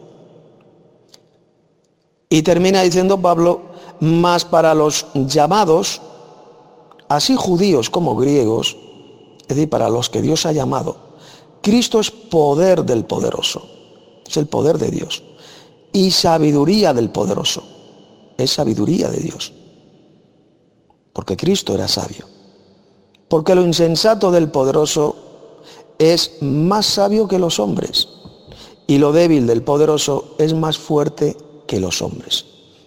Y termina diciendo Pablo, mas para los llamados, así judíos como griegos, es decir, para los que Dios ha llamado, Cristo es poder del poderoso, es el poder de Dios. Y sabiduría del poderoso, es sabiduría de Dios. Porque Cristo era sabio. Porque lo insensato del poderoso es más sabio que los hombres. Y lo débil del poderoso es más fuerte que los hombres.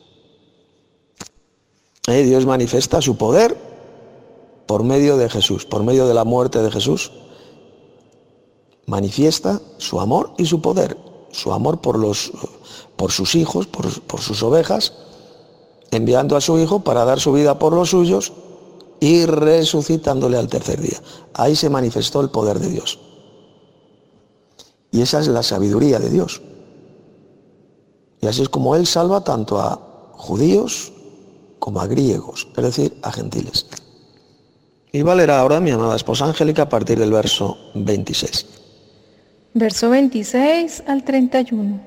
Dios manifiesta su poder por medio de Jesús, por medio de la muerte de Jesús. Manifiesta su amor y su poder, su amor por sus hijos, por sus ovejas, enviando a su Hijo para dar su vida por los suyos y resucitándole al tercer día. Ahí se manifestó el poder de Dios. Y esa es la sabiduría de Dios. Y así es como Él salva tanto a judíos como a griegos, es decir, a gentiles. Y va a leer ahora mi amada esposa Angélica a partir del verso 26. Verso 26 al 31.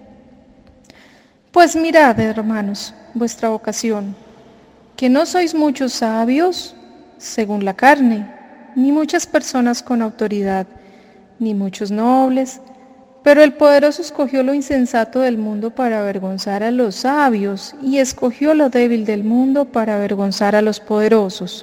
Pues mirad, hermanos, vuestra vocación, que no sois muchos sabios según la carne, ni muchas personas con autoridad, ni muchos nobles, pero el poderoso escogió lo insensato del mundo para avergonzar a los sabios, y escogió lo débil del mundo para avergonzar a los poderosos.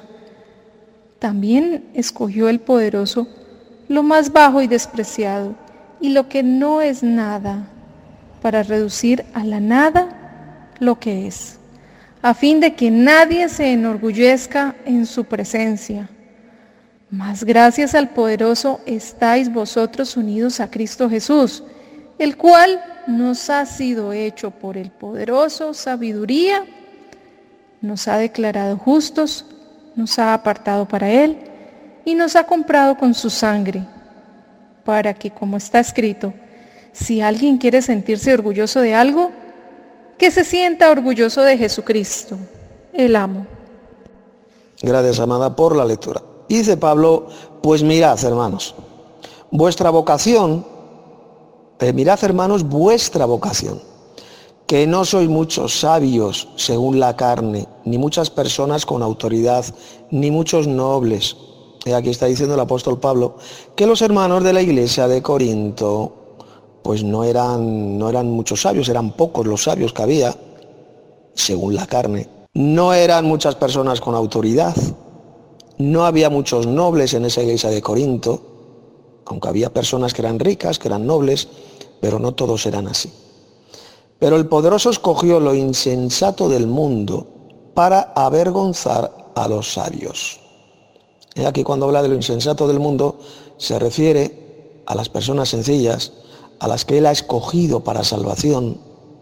También escogió el poderoso lo más bajo y despreciado, y lo que no es nada, para reducir a la nada lo que es, a fin de que nadie se enorgullezca en su presencia. Mas gracias al poderoso estáis vosotros unidos a Cristo Jesús, el cual nos ha sido hecho por el poderoso sabiduría, nos ha declarado justos, nos ha apartado para Él y nos ha comprado con su sangre, para que, como está escrito, si alguien quiere sentirse orgulloso de algo, que se sienta orgulloso de Jesucristo, el amo. Gracias, amada, por la lectura. Y dice Pablo, pues mirad, hermanos, vuestra vocación, mirad, hermanos, vuestra vocación, que no sois muchos sabios según la carne, ni muchas personas con autoridad, ni muchos nobles. Y aquí está diciendo el apóstol Pablo que los hermanos de la iglesia de Corinto pues no eran muchos sabios, eran pocos los sabios que había, según la carne. No eran muchas personas con autoridad, no había muchos nobles en esa iglesia de Corinto, aunque había personas que eran ricas, que eran nobles, pero no todos eran así. Pero el poderoso escogió lo insensato del mundo para avergonzar a los sabios. Y aquí cuando habla de lo insensato del mundo, se refiere a las personas sencillas, a las que Él ha escogido para salvación,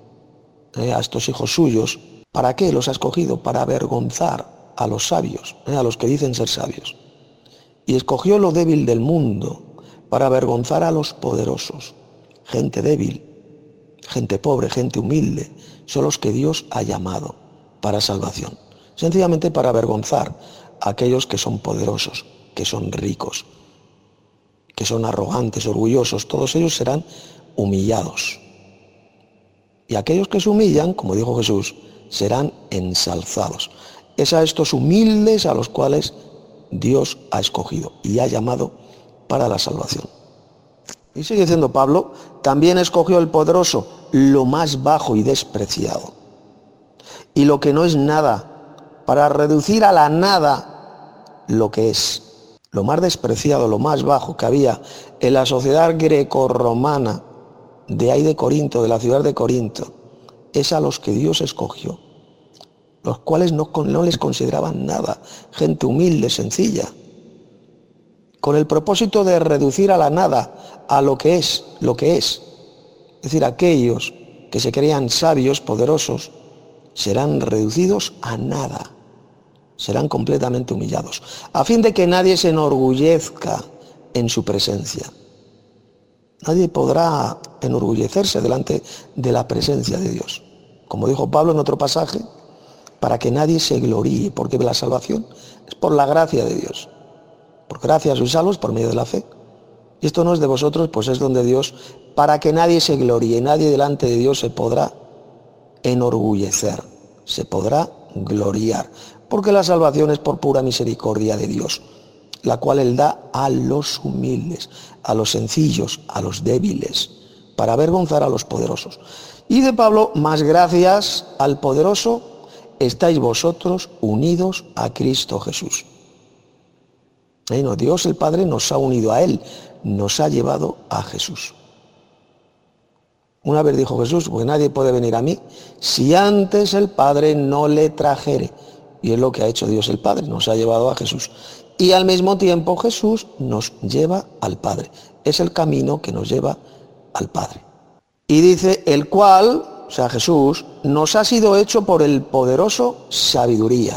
a estos hijos suyos. ¿Para qué los ha escogido? Para avergonzar a los sabios, a los que dicen ser sabios. Y escogió lo débil del mundo para avergonzar a los poderosos. Gente débil, gente pobre, gente humilde, son los que Dios ha llamado para salvación. Sencillamente para avergonzar a aquellos que son poderosos, que son ricos, que son arrogantes, orgullosos, todos ellos serán humillados. Y aquellos que se humillan, como dijo Jesús, serán ensalzados. Es a estos humildes a los cuales Dios ha escogido y ha llamado para la salvación. Y sigue diciendo Pablo, también escogió el poderoso lo más bajo y despreciado, y lo que no es nada, para reducir a la nada lo que es. Lo más despreciado, lo más bajo que había en la sociedad grecorromana de ahí de Corinto, de la ciudad de Corinto, es a los que Dios escogió, los cuales no les consideraban nada, gente humilde, sencilla, con el propósito de reducir a la nada a lo que es. Es decir, aquellos que se creían sabios, poderosos, serán reducidos a nada. Serán completamente humillados, a fin de que nadie se enorgullezca en su presencia. Nadie podrá enorgullecerse delante de la presencia de Dios. Como dijo Pablo en otro pasaje, para que nadie se gloríe, porque la salvación es por la gracia de Dios. Por gracia sois salvos por medio de la fe. Y esto no es de vosotros, pues es don de Dios, para que nadie se gloríe. Nadie delante de Dios se podrá enorgullecer, se podrá gloriar. Porque la salvación es por pura misericordia de Dios, la cual Él da a los humildes, a los sencillos, a los débiles, para avergonzar a los poderosos. Y de Pablo, más gracias al poderoso, estáis vosotros unidos a Cristo Jesús. Dios el Padre nos ha unido a Él, nos ha llevado a Jesús. Una vez dijo Jesús, pues nadie puede venir a mí si antes el Padre no le trajere. Y es lo que ha hecho Dios el Padre, nos ha llevado a Jesús. Y al mismo tiempo Jesús nos lleva al Padre. Es el camino que nos lleva al Padre. Y dice, el cual, o sea Jesús, nos ha sido hecho por el poderoso sabiduría.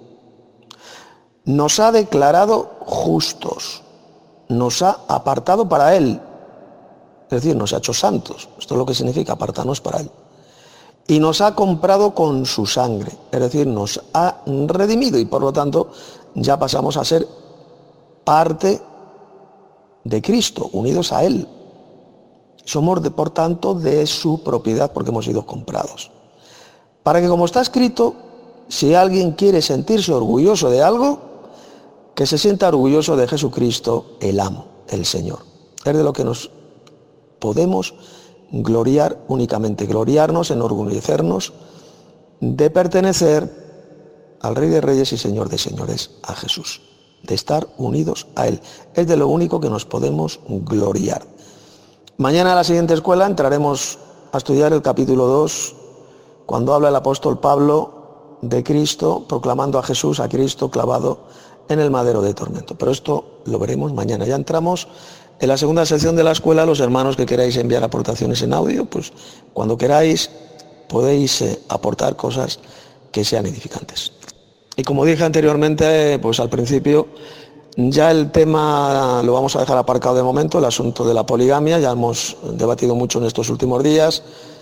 Nos ha declarado justos. Nos ha apartado para Él. Es decir, nos ha hecho santos. Esto es lo que significa apartarnos para Él. Y nos ha comprado con su sangre, es decir, nos ha redimido y por lo tanto ya pasamos a ser parte de Cristo, unidos a Él. Somos, por tanto, de su propiedad porque hemos sido comprados. Para que, como está escrito, si alguien quiere sentirse orgulloso de algo, que se sienta orgulloso de Jesucristo, el amo, el Señor. Es de lo que nos podemos gloriar únicamente, gloriarnos, enorgullecernos de pertenecer al Rey de Reyes y Señor de Señores, a Jesús, de estar unidos a Él. Es de lo único que nos podemos gloriar. Mañana en la siguiente escuela entraremos a estudiar el capítulo 2, cuando habla el apóstol Pablo de Cristo, proclamando a Jesús, a Cristo clavado en el madero de tormento. Pero esto lo veremos mañana. Ya entramos en la segunda sección de la escuela. Los hermanos que queráis enviar aportaciones en audio, pues cuando queráis podéis aportar cosas que sean edificantes. Y como dije anteriormente, pues al principio, ya el tema lo vamos a dejar aparcado de momento, el asunto de la poligamia. Ya hemos debatido mucho en estos últimos días.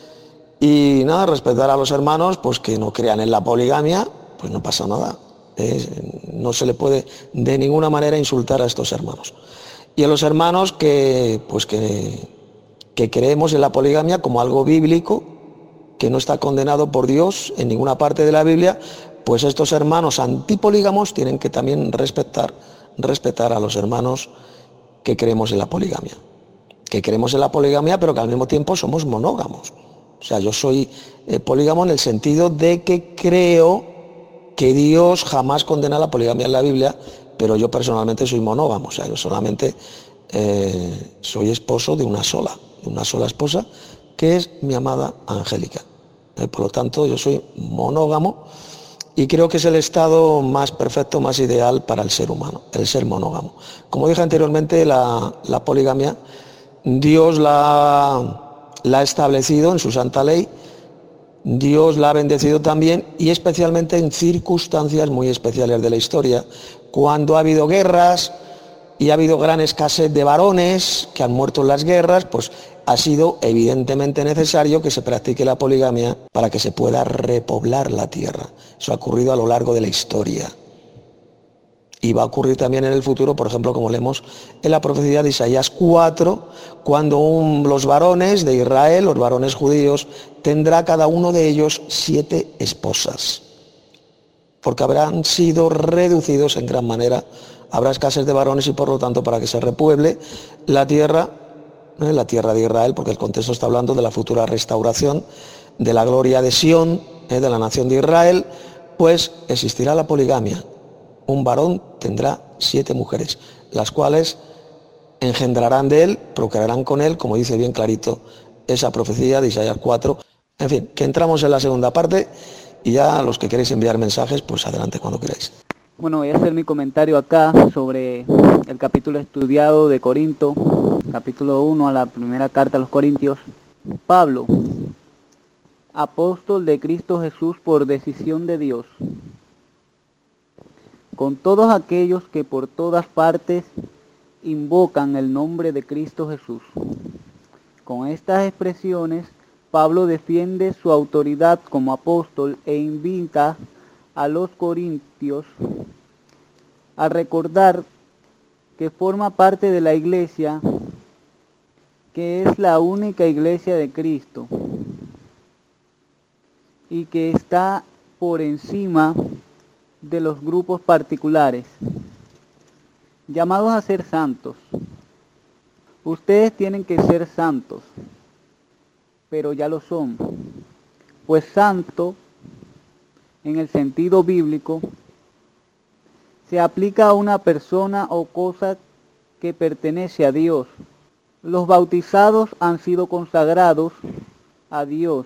Y nada, respetar a los hermanos, pues que no crean en la poligamia, pues no pasa nada. No se le puede de ninguna manera insultar a estos hermanos. Y a los hermanos que creemos en la poligamia como algo bíblico, que no está condenado por Dios en ninguna parte de la Biblia, pues estos hermanos antipolígamos tienen que también respetar a los hermanos que creemos en la poligamia. Que creemos en la poligamia, pero que al mismo tiempo somos monógamos. O sea, yo soy polígamo en el sentido de que creo que Dios jamás condena la poligamia en la Biblia, pero yo personalmente soy monógamo. O sea, yo solamente soy esposo de una sola esposa, que es mi amada Angélica. Por lo tanto, yo soy monógamo y creo que es el estado más perfecto, más ideal para el ser humano, el ser monógamo. Como dije anteriormente, la poligamia, Dios la ha establecido en su santa ley, Dios la ha bendecido también, y especialmente en circunstancias muy especiales de la historia, cuando ha habido guerras y ha habido gran escasez de varones que han muerto en las guerras, pues ha sido evidentemente necesario que se practique la poligamia para que se pueda repoblar la tierra. Eso ha ocurrido a lo largo de la historia. Y va a ocurrir también en el futuro, por ejemplo, como leemos en la profecía de Isaías 4, cuando los varones de Israel, los varones judíos, tendrá cada uno de ellos 7 esposas, porque habrán sido reducidos en gran manera, habrá escasez de varones y por lo tanto para que se repueble la tierra de Israel, porque el contexto está hablando de la futura restauración, de la gloria de Sión, de la nación de Israel, pues existirá la poligamia. Un varón tendrá 7 mujeres, las cuales engendrarán de él, procrearán con él, como dice bien clarito esa profecía de Isaías 4. En fin, que entramos en la segunda parte y ya los que queréis enviar mensajes, pues adelante cuando queráis. Bueno, voy a hacer mi comentario acá sobre el capítulo estudiado de Corinto, capítulo 1 a la primera carta a los Corintios. Pablo, apóstol de Cristo Jesús por decisión de Dios, con todos aquellos que por todas partes invocan el nombre de Cristo Jesús. Con estas expresiones, Pablo defiende su autoridad como apóstol e invita a los corintios a recordar que forma parte de la iglesia, que es la única iglesia de Cristo y que está por encima de los grupos particulares, llamados a ser santos. Ustedes tienen que ser santos, pero ya lo son, pues santo, en el sentido bíblico, se aplica a una persona o cosa que pertenece a Dios. Los bautizados han sido consagrados a Dios,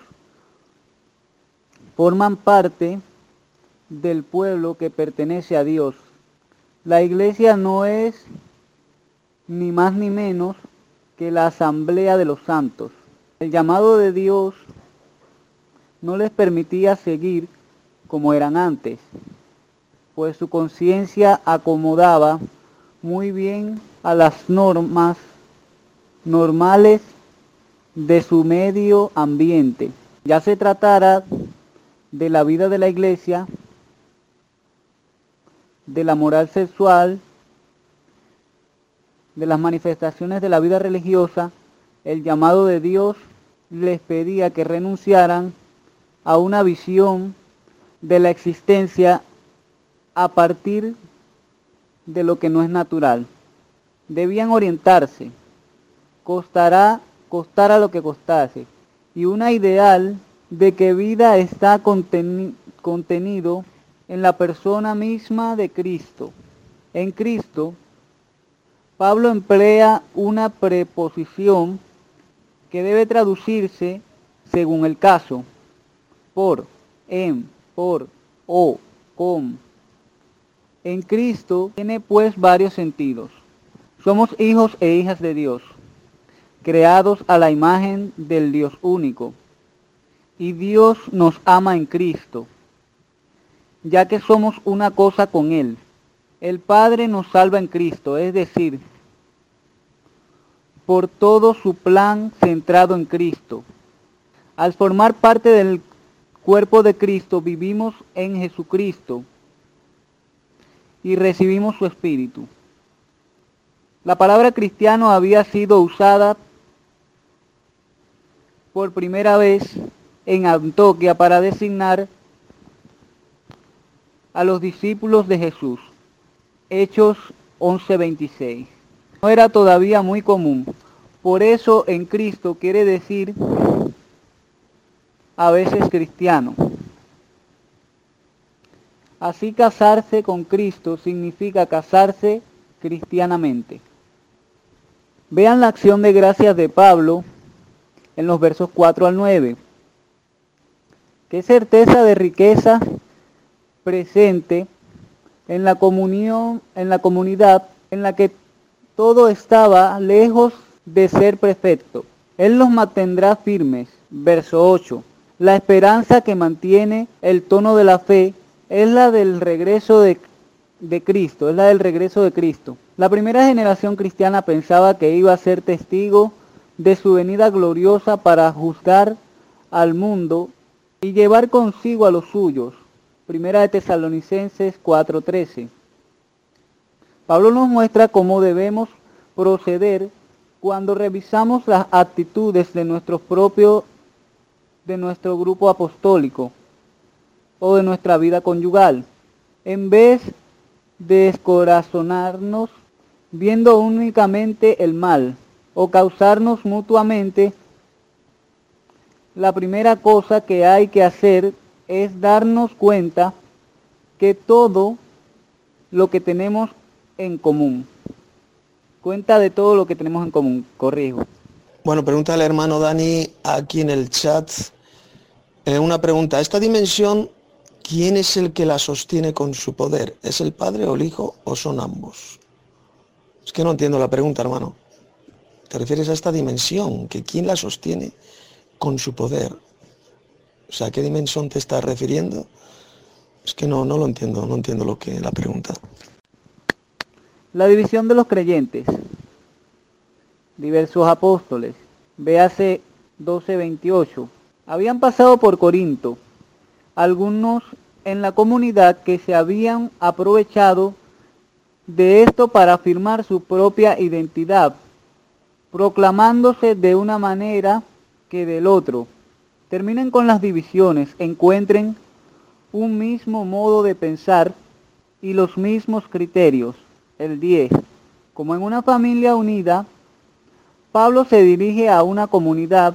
forman parte del pueblo que pertenece a Dios. La iglesia no es ni más ni menos que la asamblea de los santos. El llamado de Dios no les permitía seguir como eran antes, pues su conciencia acomodaba muy bien a las normas normales de su medio ambiente. Ya se tratara de la vida de la iglesia, de la moral sexual, de las manifestaciones de la vida religiosa, el llamado de Dios les pedía que renunciaran a una visión de la existencia a partir de lo que no es natural. Debían orientarse, costara lo que costase, y una ideal de que vida está contenido en la persona misma de Cristo. En Cristo, Pablo emplea una preposición que debe traducirse según el caso, por, en, por, o, con. En Cristo tiene pues varios sentidos. Somos hijos e hijas de Dios, creados a la imagen del Dios único, y Dios nos ama en Cristo, ya que somos una cosa con Él. El Padre nos salva en Cristo, es decir, por todo su plan centrado en Cristo. Al formar parte del cuerpo de Cristo, vivimos en Jesucristo y recibimos su Espíritu. La palabra cristiano había sido usada por primera vez en Antioquía para designar a los discípulos de Jesús. Hechos 11:26. No era todavía muy común. Por eso en Cristo quiere decir a veces cristiano. Así casarse con Cristo significa casarse cristianamente. Vean la acción de gracias de Pablo en los versos 4 al 9. Qué certeza de riqueza presente en la comunión, en la comunidad en la que todo estaba lejos de ser perfecto. Él los mantendrá firmes. Verso 8. La esperanza que mantiene el tono de la fe es la del regreso de Cristo, es la del regreso de Cristo. La primera generación cristiana pensaba que iba a ser testigo de su venida gloriosa para juzgar al mundo y llevar consigo a los suyos. Primera de Tesalonicenses 4:13. Pablo nos muestra cómo debemos proceder cuando revisamos las actitudes de nuestro grupo apostólico o de nuestra vida conyugal. En vez de descorazonarnos viendo únicamente el mal o causarnos mutuamente, la primera cosa que hay que hacer es darnos cuenta que todo lo que tenemos en común. Cuenta de todo lo que tenemos en común, corrijo. Bueno, pregunta el hermano Dani aquí en el chat. Una pregunta, ¿esta dimensión quién es el que la sostiene con su poder? ¿Es el Padre o el Hijo o son ambos? Es que no entiendo la pregunta, hermano. ¿Te refieres a esta dimensión? ¿Que quién la sostiene con su poder? O sea, ¿a qué dimensión te estás refiriendo? Es que no lo entiendo, no entiendo la pregunta. La división de los creyentes. Diversos apóstoles. Véase 12:28. Habían pasado por Corinto algunos en la comunidad que se habían aprovechado de esto para afirmar su propia identidad, proclamándose de una manera que del otro. Terminen con las divisiones, encuentren un mismo modo de pensar y los mismos criterios. El 10. Como en una familia unida, Pablo se dirige a una comunidad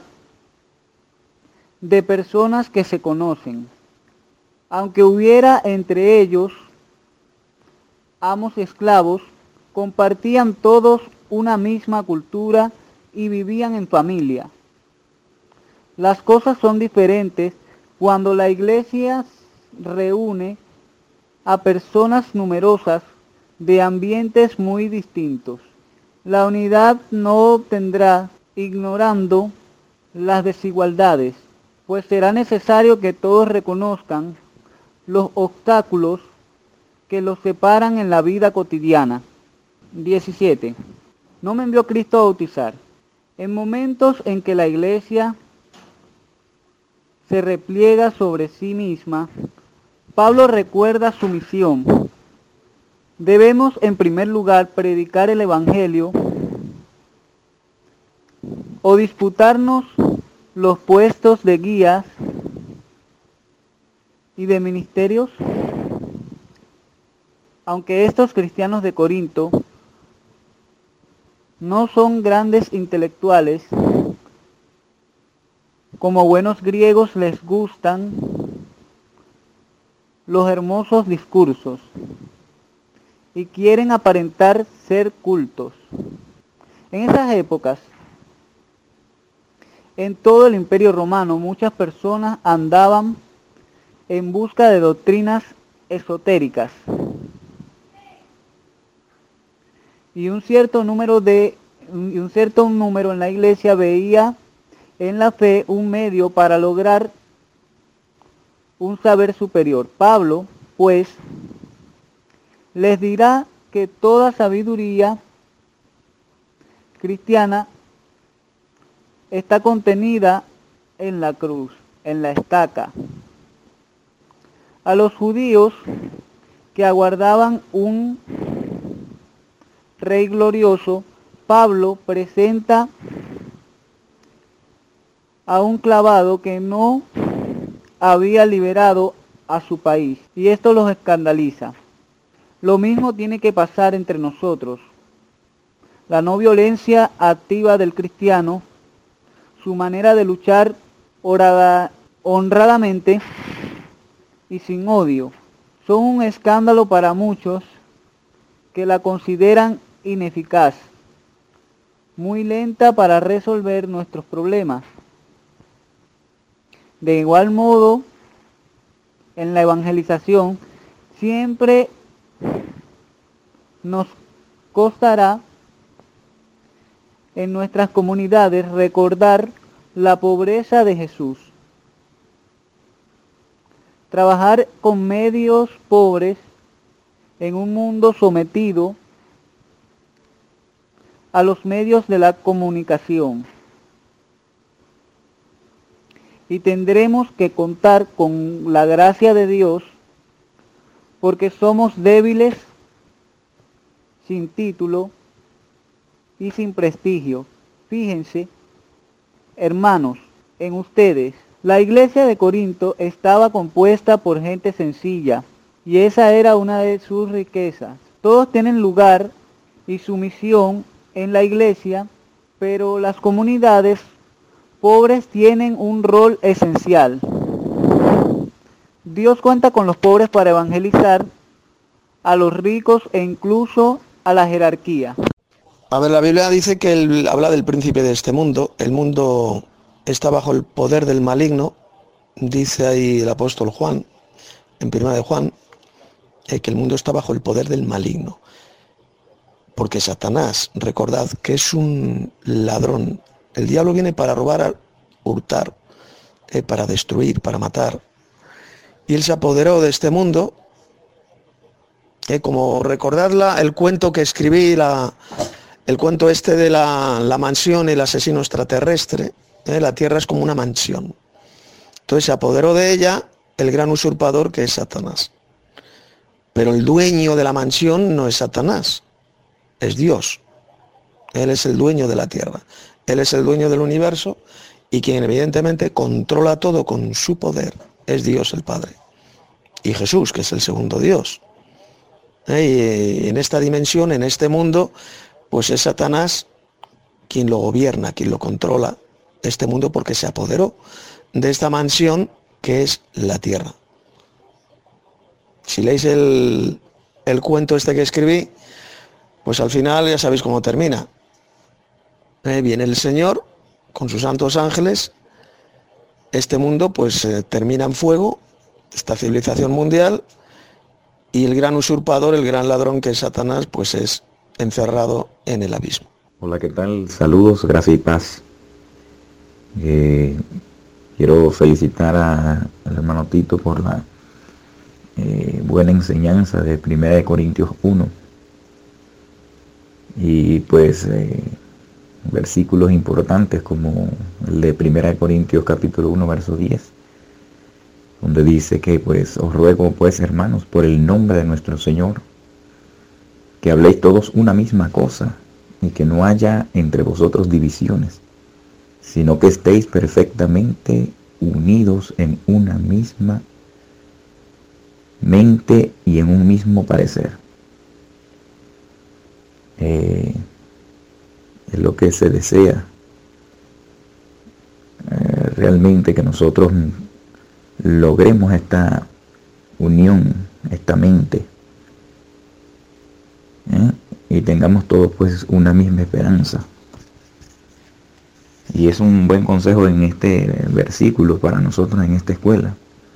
de personas que se conocen. Aunque hubiera entre ellos amos esclavos, compartían todos una misma cultura y vivían en familia. Las cosas son diferentes cuando la iglesia reúne a personas numerosas de ambientes muy distintos. La unidad no obtendrá ignorando las desigualdades, pues será necesario que todos reconozcan los obstáculos que los separan en la vida cotidiana. 17. No me envió Cristo a bautizar. En momentos en que la iglesia se repliega sobre sí misma, Pablo recuerda su misión. Debemos en primer lugar predicar el Evangelio o disputarnos los puestos de guías y de ministerios. Aunque estos cristianos de Corinto no son grandes intelectuales, como buenos griegos les gustan los hermosos discursos y quieren aparentar ser cultos. En esas épocas, en todo el Imperio Romano, muchas personas andaban en busca de doctrinas esotéricas. Y un cierto número en la iglesia veía en la fe un medio para lograr un saber superior. Pablo, pues, les dirá que toda sabiduría cristiana está contenida en la cruz, en la estaca. A los judíos que aguardaban un Rey glorioso, Pablo presenta a un clavado que no había liberado a su país, y esto los escandaliza. Lo mismo tiene que pasar entre nosotros. La no violencia activa del cristiano, su manera de luchar honradamente y sin odio, son un escándalo para muchos que la consideran ineficaz, muy lenta para resolver nuestros problemas. De igual modo, en la evangelización siempre nos costará en nuestras comunidades recordar la pobreza de Jesús. Trabajar con medios pobres en un mundo sometido a los medios de la comunicación. Y tendremos que contar con la gracia de Dios porque somos débiles, sin título y sin prestigio. Fíjense, hermanos, en ustedes. La iglesia de Corinto estaba compuesta por gente sencilla y esa era una de sus riquezas. Todos tienen lugar y su misión en la iglesia, pero las comunidades pobres tienen un rol esencial. Dios cuenta con los pobres para evangelizar a los ricos e incluso a la jerarquía. A ver, la Biblia dice que él habla del príncipe de este mundo. El mundo está bajo el poder del maligno. Dice ahí el apóstol Juan, en 1 de Juan, que el mundo está bajo el poder del maligno. Porque Satanás, recordad que es un ladrón. El diablo viene para robar, hurtar, para destruir, para matar. Y él se apoderó de este mundo. Como recordad el cuento que escribí, el cuento este de la mansión y el asesino extraterrestre. La tierra es como una mansión. Entonces se apoderó de ella el gran usurpador que es Satanás. Pero el dueño de la mansión no es Satanás, es Dios. Él es el dueño de la tierra. Él es el dueño del universo y quien evidentemente controla todo con su poder es Dios el Padre. Y Jesús, que es el segundo Dios. Y en esta dimensión, en este mundo, pues es Satanás quien lo gobierna, quien lo controla este mundo porque se apoderó de esta mansión que es la tierra. Si leéis el cuento este que escribí, pues al final ya sabéis cómo termina. Viene el Señor con sus santos ángeles, este mundo pues termina en fuego, esta civilización mundial, y el gran usurpador, el gran ladrón que es Satanás, pues es encerrado en el abismo. Hola, ¿qué tal? Saludos, gracia y paz. Quiero felicitar al hermano Tito por la buena enseñanza de 1 Corintios 1. Y pues versículos importantes como el de 1 Corintios capítulo 1, verso 10, donde dice que pues os ruego pues, hermanos, por el nombre de nuestro Señor, que habléis todos una misma cosa y que no haya entre vosotros divisiones, sino que estéis perfectamente unidos en una misma mente y en un mismo parecer. Es lo que se desea realmente, que nosotros logremos esta unión, esta mente, y tengamos todos pues una misma esperanza. Y es un buen consejo en este versículo para nosotros en esta escuela,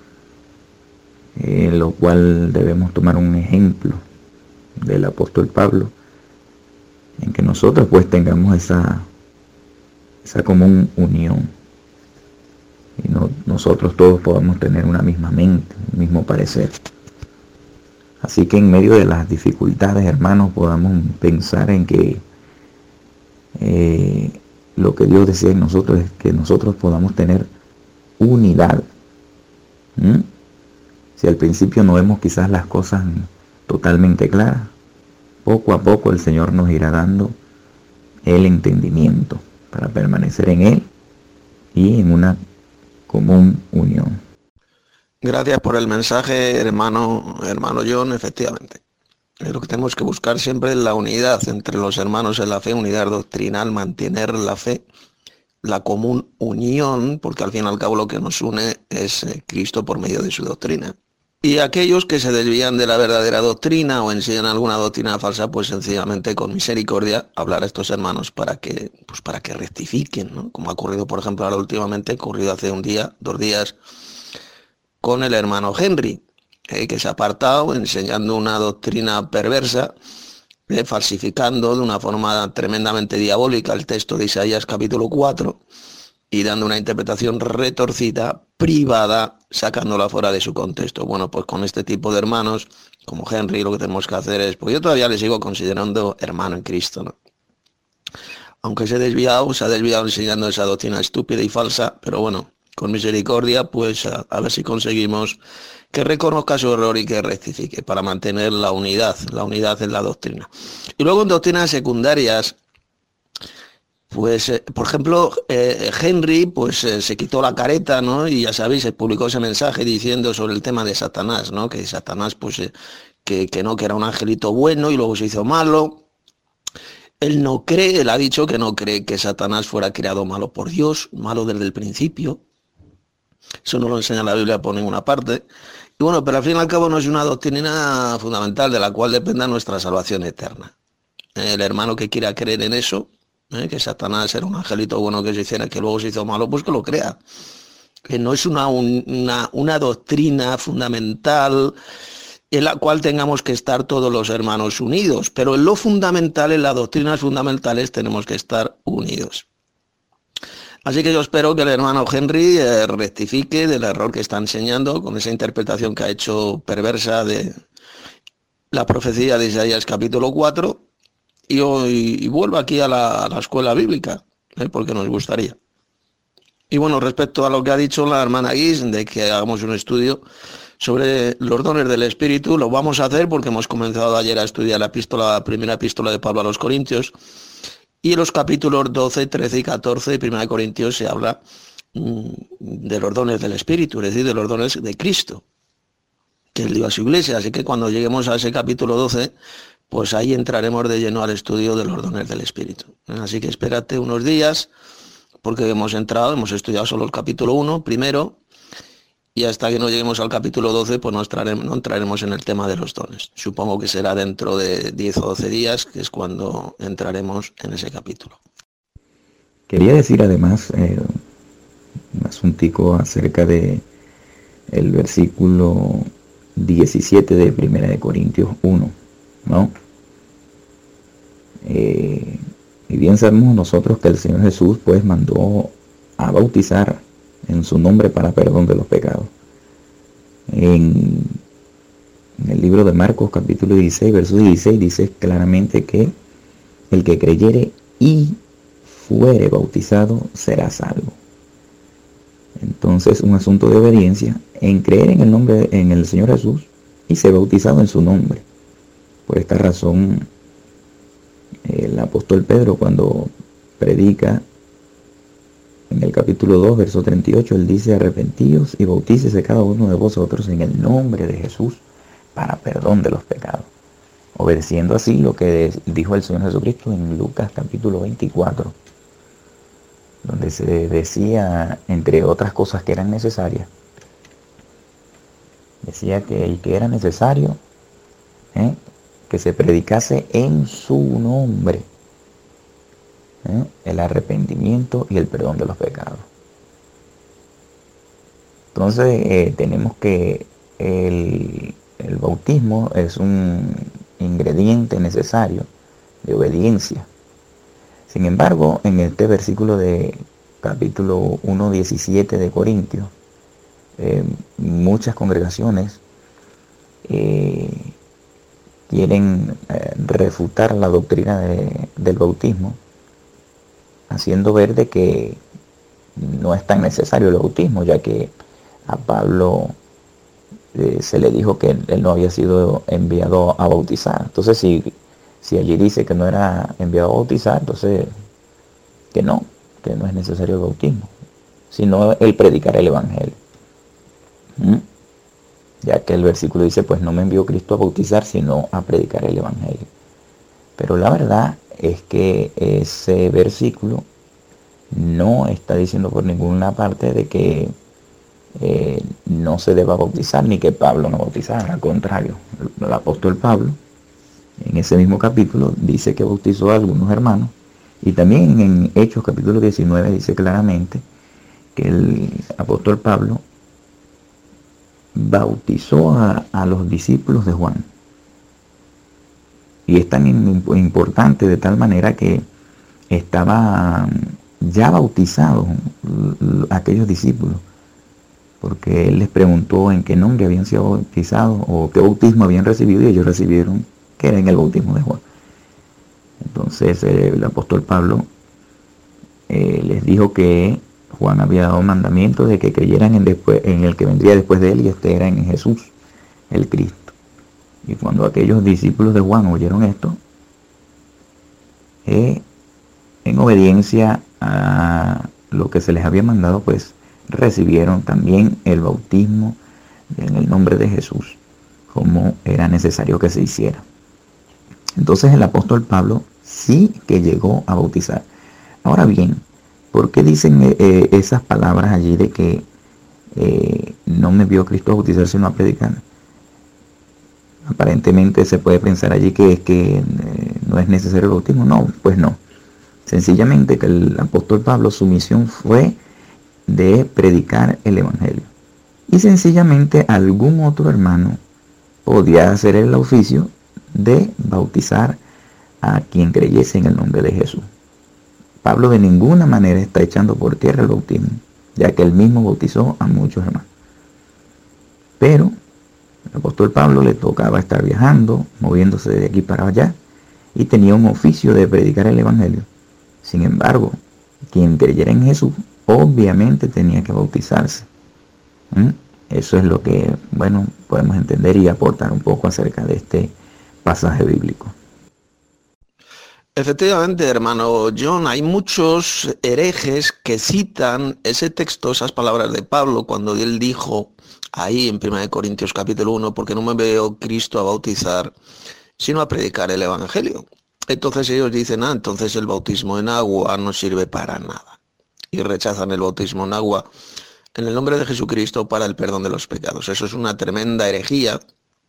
lo cual debemos tomar un ejemplo del apóstol Pablo, en que nosotros pues tengamos esa común unión, y nosotros todos podamos tener una misma mente, un mismo parecer. Así que en medio de las dificultades, hermanos, podamos pensar en que lo que Dios desea en nosotros es que nosotros podamos tener unidad. Si al principio no vemos quizás las cosas totalmente claras, poco a poco el Señor nos irá dando el entendimiento para permanecer en Él y en una común unión. Gracias por el mensaje, hermano John. Efectivamente, es lo que tenemos que buscar siempre, la unidad entre los hermanos en la fe, unidad doctrinal, mantener la fe, la común unión, porque al fin y al cabo lo que nos une es Cristo por medio de su doctrina. Y aquellos que se desvían de la verdadera doctrina o enseñan alguna doctrina falsa, pues sencillamente con misericordia hablar a estos hermanos para que rectifiquen, ¿no? Como ha ocurrido, por ejemplo, ahora últimamente, ocurrido hace 2 días con el hermano Henry, que se ha apartado enseñando una doctrina perversa, falsificando de una forma tremendamente diabólica el texto de Isaías capítulo 4 y dando una interpretación retorcida, privada, sacándola fuera de su contexto. Bueno, pues con este tipo de hermanos, como Henry, lo que tenemos que hacer es, porque yo todavía le sigo considerando hermano en Cristo, ¿no? Aunque se ha desviado enseñando esa doctrina estúpida y falsa, pero bueno, con misericordia, pues a ver si conseguimos que reconozca su error y que rectifique para mantener la unidad en la doctrina. Y luego en doctrinas secundarias, pues por ejemplo, Henry pues se quitó la careta, ¿no? Y ya sabéis, se publicó ese mensaje diciendo sobre el tema de Satanás, ¿no? Que Satanás pues que era un angelito bueno y luego se hizo malo. Él ha dicho que no cree que Satanás fuera creado malo por Dios, malo desde el principio. Eso no lo enseña la Biblia por ninguna parte. Y bueno, pero al fin y al cabo no es una doctrina fundamental de la cual dependa nuestra salvación eterna. El hermano que quiera creer en eso, que Satanás era un angelito bueno que se hiciera, que luego se hizo malo, pues que lo crea. Que no es una doctrina fundamental en la cual tengamos que estar todos los hermanos unidos, pero en lo fundamental, en las doctrinas fundamentales, tenemos que estar unidos. Así que yo espero que el hermano Henry rectifique del error que está enseñando con esa interpretación que ha hecho perversa de la profecía de Isaías capítulo 4 y vuelva aquí a la escuela bíblica, porque nos gustaría. Y bueno, respecto a lo que ha dicho la hermana Guis, de que hagamos un estudio sobre los dones del Espíritu, lo vamos a hacer porque hemos comenzado ayer a estudiar la primera epístola de Pablo a los Corintios, y en los capítulos 12, 13 y 14 de 1 Corintios se habla de los dones del Espíritu, es decir, de los dones de Cristo, que él dio a su iglesia. Así que cuando lleguemos a ese capítulo 12, pues ahí entraremos de lleno al estudio de los dones del Espíritu. Así que espérate unos días, porque hemos estudiado solo el capítulo 1 primero, y hasta que no lleguemos al capítulo 12, pues no entraremos en el tema de los dones. Supongo que será dentro de 10 o 12 días, que es cuando entraremos en ese capítulo. Quería decir además un asuntico acerca de el versículo 17 de 1 Corintios 1, ¿no? Y bien sabemos nosotros que el Señor Jesús pues mandó a bautizar en su nombre para perdón de los pecados. En el libro de Marcos capítulo 16, verso 16, dice claramente que el que creyere y fuere bautizado será salvo. Entonces, un asunto de obediencia en creer en el nombre, en el Señor Jesús, y ser bautizado en su nombre. Por esta razón, el apóstol Pedro, cuando predica en el capítulo 2, verso 38, él dice: arrepentíos y bautícese cada uno de vosotros en el nombre de Jesús para perdón de los pecados. Obedeciendo así lo que dijo el Señor Jesucristo en Lucas capítulo 24, donde se decía, entre otras cosas que eran necesarias, decía que era necesario que se predicase en su nombre el arrepentimiento y el perdón de los pecados. Entonces tenemos que el bautismo es un ingrediente necesario de obediencia. Sin embargo, en este versículo de capítulo 1:17 de Corintios, muchas congregaciones quieren refutar la doctrina del bautismo, haciendo ver de que no es tan necesario el bautismo, ya que a Pablo se le dijo que él no había sido enviado a bautizar. Entonces, si allí dice que no era enviado a bautizar, entonces que no es necesario el bautismo, sino el predicar el evangelio. Ya que el versículo dice: pues no me envió Cristo a bautizar, sino a predicar el evangelio. Pero la verdad es que ese versículo no está diciendo por ninguna parte de que no se deba bautizar, ni que Pablo no bautizara. Al contrario, el apóstol Pablo en ese mismo capítulo dice que bautizó a algunos hermanos, y también en Hechos capítulo 19 dice claramente que el apóstol Pablo bautizó a los discípulos de Juan. Y es tan importante de tal manera que estaban ya bautizados aquellos discípulos, porque él les preguntó en qué nombre habían sido bautizados o qué bautismo habían recibido, y ellos recibieron que era en el bautismo de Juan. Entonces el apóstol Pablo les dijo que Juan había dado mandamiento de que creyeran en el que vendría después de él, y este era en Jesús, el Cristo. Y cuando aquellos discípulos de Juan oyeron esto, en obediencia a lo que se les había mandado, pues recibieron también el bautismo en el nombre de Jesús, como era necesario que se hiciera. Entonces el apóstol Pablo sí que llegó a bautizar. Ahora bien, ¿por qué dicen esas palabras allí de que no me envió Cristo a bautizar sino a predicar? Aparentemente se puede pensar allí que es que no es necesario el bautismo. No, pues no. Sencillamente que el apóstol Pablo, su misión fue de predicar el evangelio. Y sencillamente algún otro hermano podía hacer el oficio de bautizar a quien creyese en el nombre de Jesús. Pablo de ninguna manera está echando por tierra el bautismo, ya que él mismo bautizó a muchos hermanos. Pero al apóstol Pablo le tocaba estar viajando, moviéndose de aquí para allá, y tenía un oficio de predicar el evangelio. Sin embargo, quien creyera en Jesús obviamente tenía que bautizarse. Eso es lo que, podemos entender y aportar un poco acerca de este pasaje bíblico. Efectivamente, hermano John, hay muchos herejes que citan ese texto, esas palabras de Pablo, cuando él dijo ahí en 1 Corintios capítulo 1, porque no me veo Cristo a bautizar, sino a predicar el evangelio. Entonces ellos dicen, entonces el bautismo en agua no sirve para nada. Y rechazan el bautismo en agua en el nombre de Jesucristo para el perdón de los pecados. Eso es una tremenda herejía.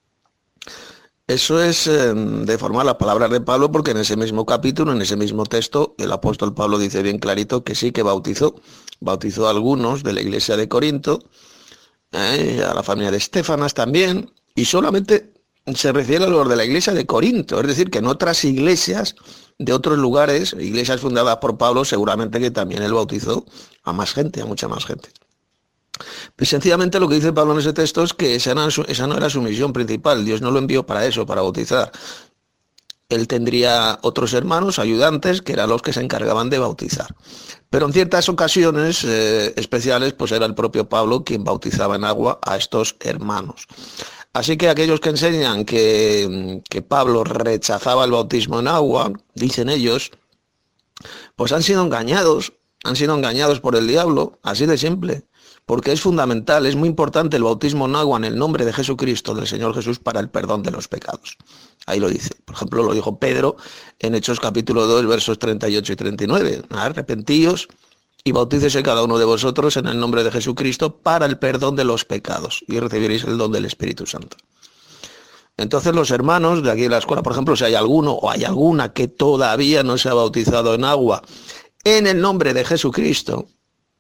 Eso es deformar las palabras de Pablo, porque en ese mismo capítulo, en ese mismo texto, el apóstol Pablo dice bien clarito que sí que bautizó a algunos de la iglesia de Corinto, a la familia de Estéfanas también, y solamente se refiere a los de la iglesia de Corinto, es decir, que en otras iglesias de otros lugares, iglesias fundadas por Pablo, seguramente que también él bautizó a más gente, a mucha más gente. Pues sencillamente lo que dice Pablo en ese texto es que esa no era su misión principal. Dios no lo envió para eso, para bautizar. Él tendría otros hermanos, ayudantes, que eran los que se encargaban de bautizar. Pero en ciertas ocasiones especiales, pues era el propio Pablo quien bautizaba en agua a estos hermanos. Así que aquellos que enseñan que Pablo rechazaba el bautismo en agua, dicen ellos, pues han sido engañados, Han sido engañados por el diablo, así de simple. Porque es fundamental, es muy importante el bautismo en agua en el nombre de Jesucristo, del Señor Jesús, para el perdón de los pecados. Ahí lo dice. Por ejemplo, lo dijo Pedro en Hechos capítulo 2, versos 38 y 39. Arrepentíos y bautícese cada uno de vosotros en el nombre de Jesucristo para el perdón de los pecados y recibiréis el don del Espíritu Santo. Entonces los hermanos de aquí de la escuela, por ejemplo, si hay alguno o hay alguna que todavía no se ha bautizado en agua en el nombre de Jesucristo,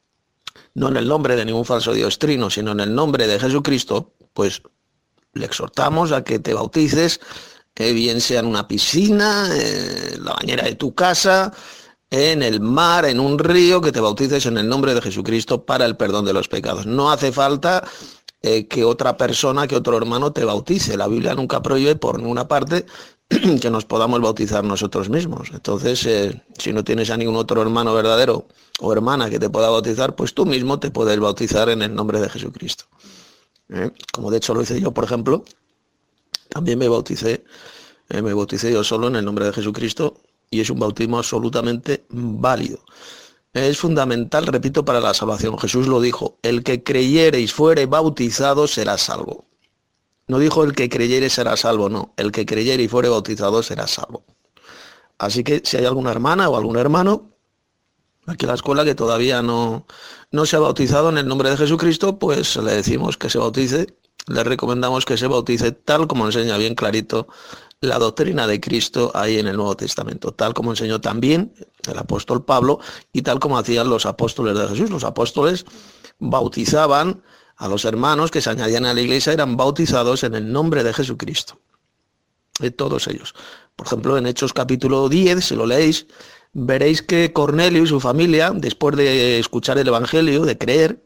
no en el nombre de ningún falso diostrino, sino en el nombre de Jesucristo, pues le exhortamos a que te bautices, bien sea en una piscina, en la bañera de tu casa, en el mar, en un río, que te bautices en el nombre de Jesucristo para el perdón de los pecados. No hace falta que otra persona, que otro hermano te bautice. La Biblia nunca prohíbe por ninguna parte que nos podamos bautizar nosotros mismos. Entonces, si no tienes a ningún otro hermano verdadero o hermana que te pueda bautizar, pues tú mismo te puedes bautizar en el nombre de Jesucristo. Como de hecho lo hice yo, por ejemplo, también me bauticé yo solo en el nombre de Jesucristo y es un bautismo absolutamente válido. Es fundamental, repito, para la salvación. Jesús lo dijo, el que creyere y fuere bautizado será salvo. No dijo el que creyere será salvo, no. El que creyere y fuere bautizado será salvo. Así que si hay alguna hermana o algún hermano aquí en la escuela que todavía no se ha bautizado en el nombre de Jesucristo, pues le decimos que se bautice, le recomendamos que se bautice tal como enseña bien clarito la doctrina de Cristo ahí en el Nuevo Testamento, tal como enseñó también el apóstol Pablo y tal como hacían los apóstoles de Jesús. Los apóstoles bautizaban a los hermanos que se añadían a la iglesia, eran bautizados en el nombre de Jesucristo, de todos ellos. Por ejemplo, en Hechos capítulo 10, si lo leéis, veréis que Cornelio y su familia, después de escuchar el Evangelio, de creer,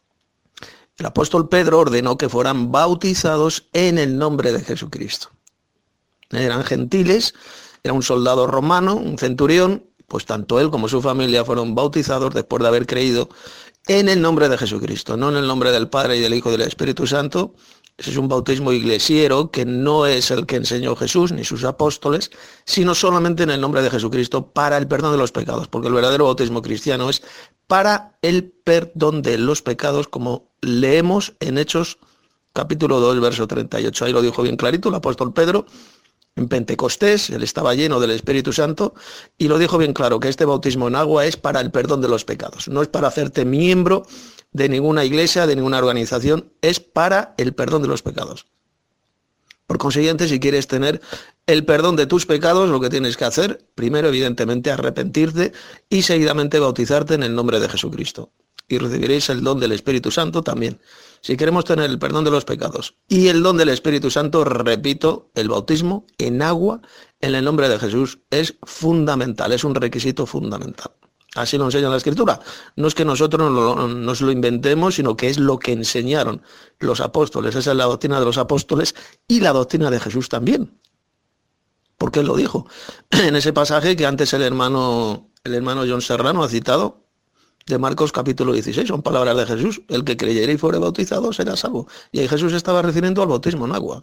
el apóstol Pedro ordenó que fueran bautizados en el nombre de Jesucristo. Eran gentiles, era un soldado romano, un centurión, pues tanto él como su familia fueron bautizados después de haber creído en el nombre de Jesucristo, no en el nombre del Padre y del Hijo y del Espíritu Santo. Ese es un bautismo iglesiero que no es el que enseñó Jesús ni sus apóstoles, sino solamente en el nombre de Jesucristo para el perdón de los pecados, porque el verdadero bautismo cristiano es para el perdón de los pecados, como leemos en Hechos capítulo 2, verso 38. Ahí lo dijo bien clarito el apóstol Pedro. En Pentecostés, él estaba lleno del Espíritu Santo y lo dijo bien claro, que este bautismo en agua es para el perdón de los pecados. No es para hacerte miembro de ninguna iglesia, de ninguna organización, es para el perdón de los pecados. Por consiguiente, si quieres tener el perdón de tus pecados, lo que tienes que hacer, primero, evidentemente, arrepentirte y seguidamente bautizarte en el nombre de Jesucristo. Y recibiréis el don del Espíritu Santo también. Si queremos tener el perdón de los pecados y el don del Espíritu Santo, repito, el bautismo en agua en el nombre de Jesús es fundamental, es un requisito fundamental. Así lo enseña la Escritura. No es que nosotros nos lo inventemos, sino que es lo que enseñaron los apóstoles. Esa es la doctrina de los apóstoles y la doctrina de Jesús también. Porque él lo dijo en ese pasaje que antes el hermano John Serrano ha citado, de Marcos capítulo 16, son palabras de Jesús, el que creyere y fuere bautizado será salvo. Y ahí Jesús estaba refiriendo al bautismo en agua.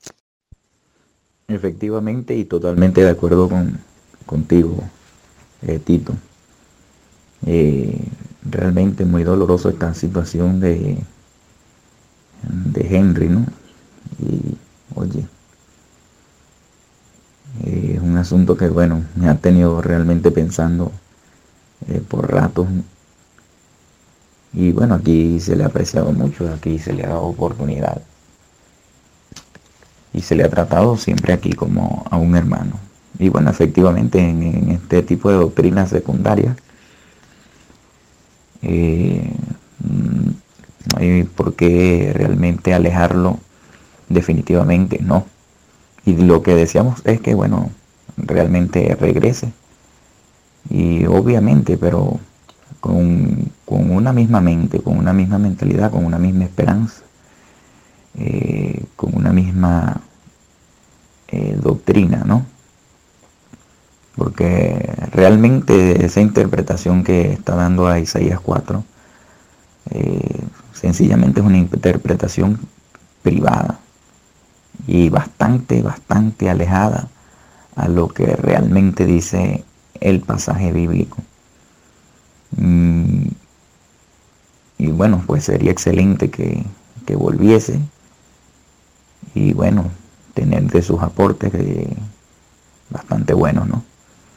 Efectivamente y totalmente de acuerdo contigo, Tito. Realmente muy doloroso esta situación de Henry, ¿no? Y oye, es un asunto que, bueno, me ha tenido realmente pensando por ratos. Y bueno, aquí se le ha apreciado mucho, aquí se le ha dado oportunidad. Y se le ha tratado siempre aquí como a un hermano. Y bueno, efectivamente en este tipo de doctrinas secundarias, no hay por qué realmente alejarlo definitivamente, no. Y lo que deseamos es que, bueno, realmente regrese. Y obviamente, pero con una misma mente, con una misma mentalidad, con una misma esperanza, con una misma doctrina, ¿no? Porque realmente esa interpretación que está dando a Isaías 4, sencillamente es una interpretación privada y bastante alejada a lo que realmente dice el pasaje bíblico. Mm, y bueno, pues sería excelente que volviese y bueno, tener de sus aportes bastante buenos, ¿no?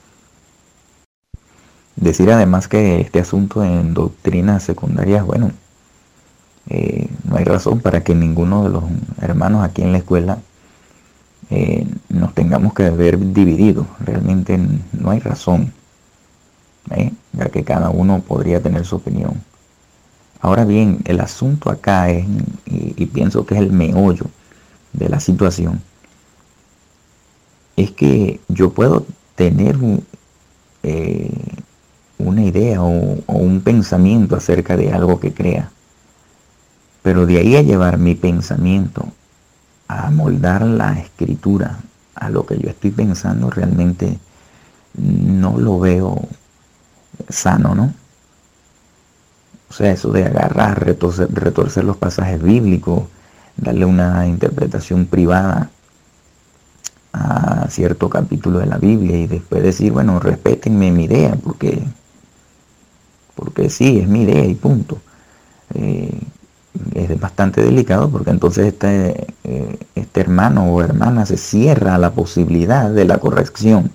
Decir además que este asunto en doctrinas secundarias, bueno, no hay razón para que ninguno de los hermanos aquí en la escuela nos tengamos que ver divididos. Realmente no hay razón, ya que cada uno podría tener su opinión. Ahora bien, el asunto acá es, y pienso que es el meollo de la situación, es que yo puedo tener una idea o un pensamiento acerca de algo que crea, pero de ahí a llevar mi pensamiento a moldar la escritura a lo que yo estoy pensando, realmente no lo veo sano, ¿no? O sea, eso de agarrar, retorcer los pasajes bíblicos, darle una interpretación privada a cierto capítulo de la Biblia y después decir, bueno, respétenme mi idea, porque sí, es mi idea y punto. Es bastante delicado porque entonces este hermano o hermana se cierra a la posibilidad de la corrección.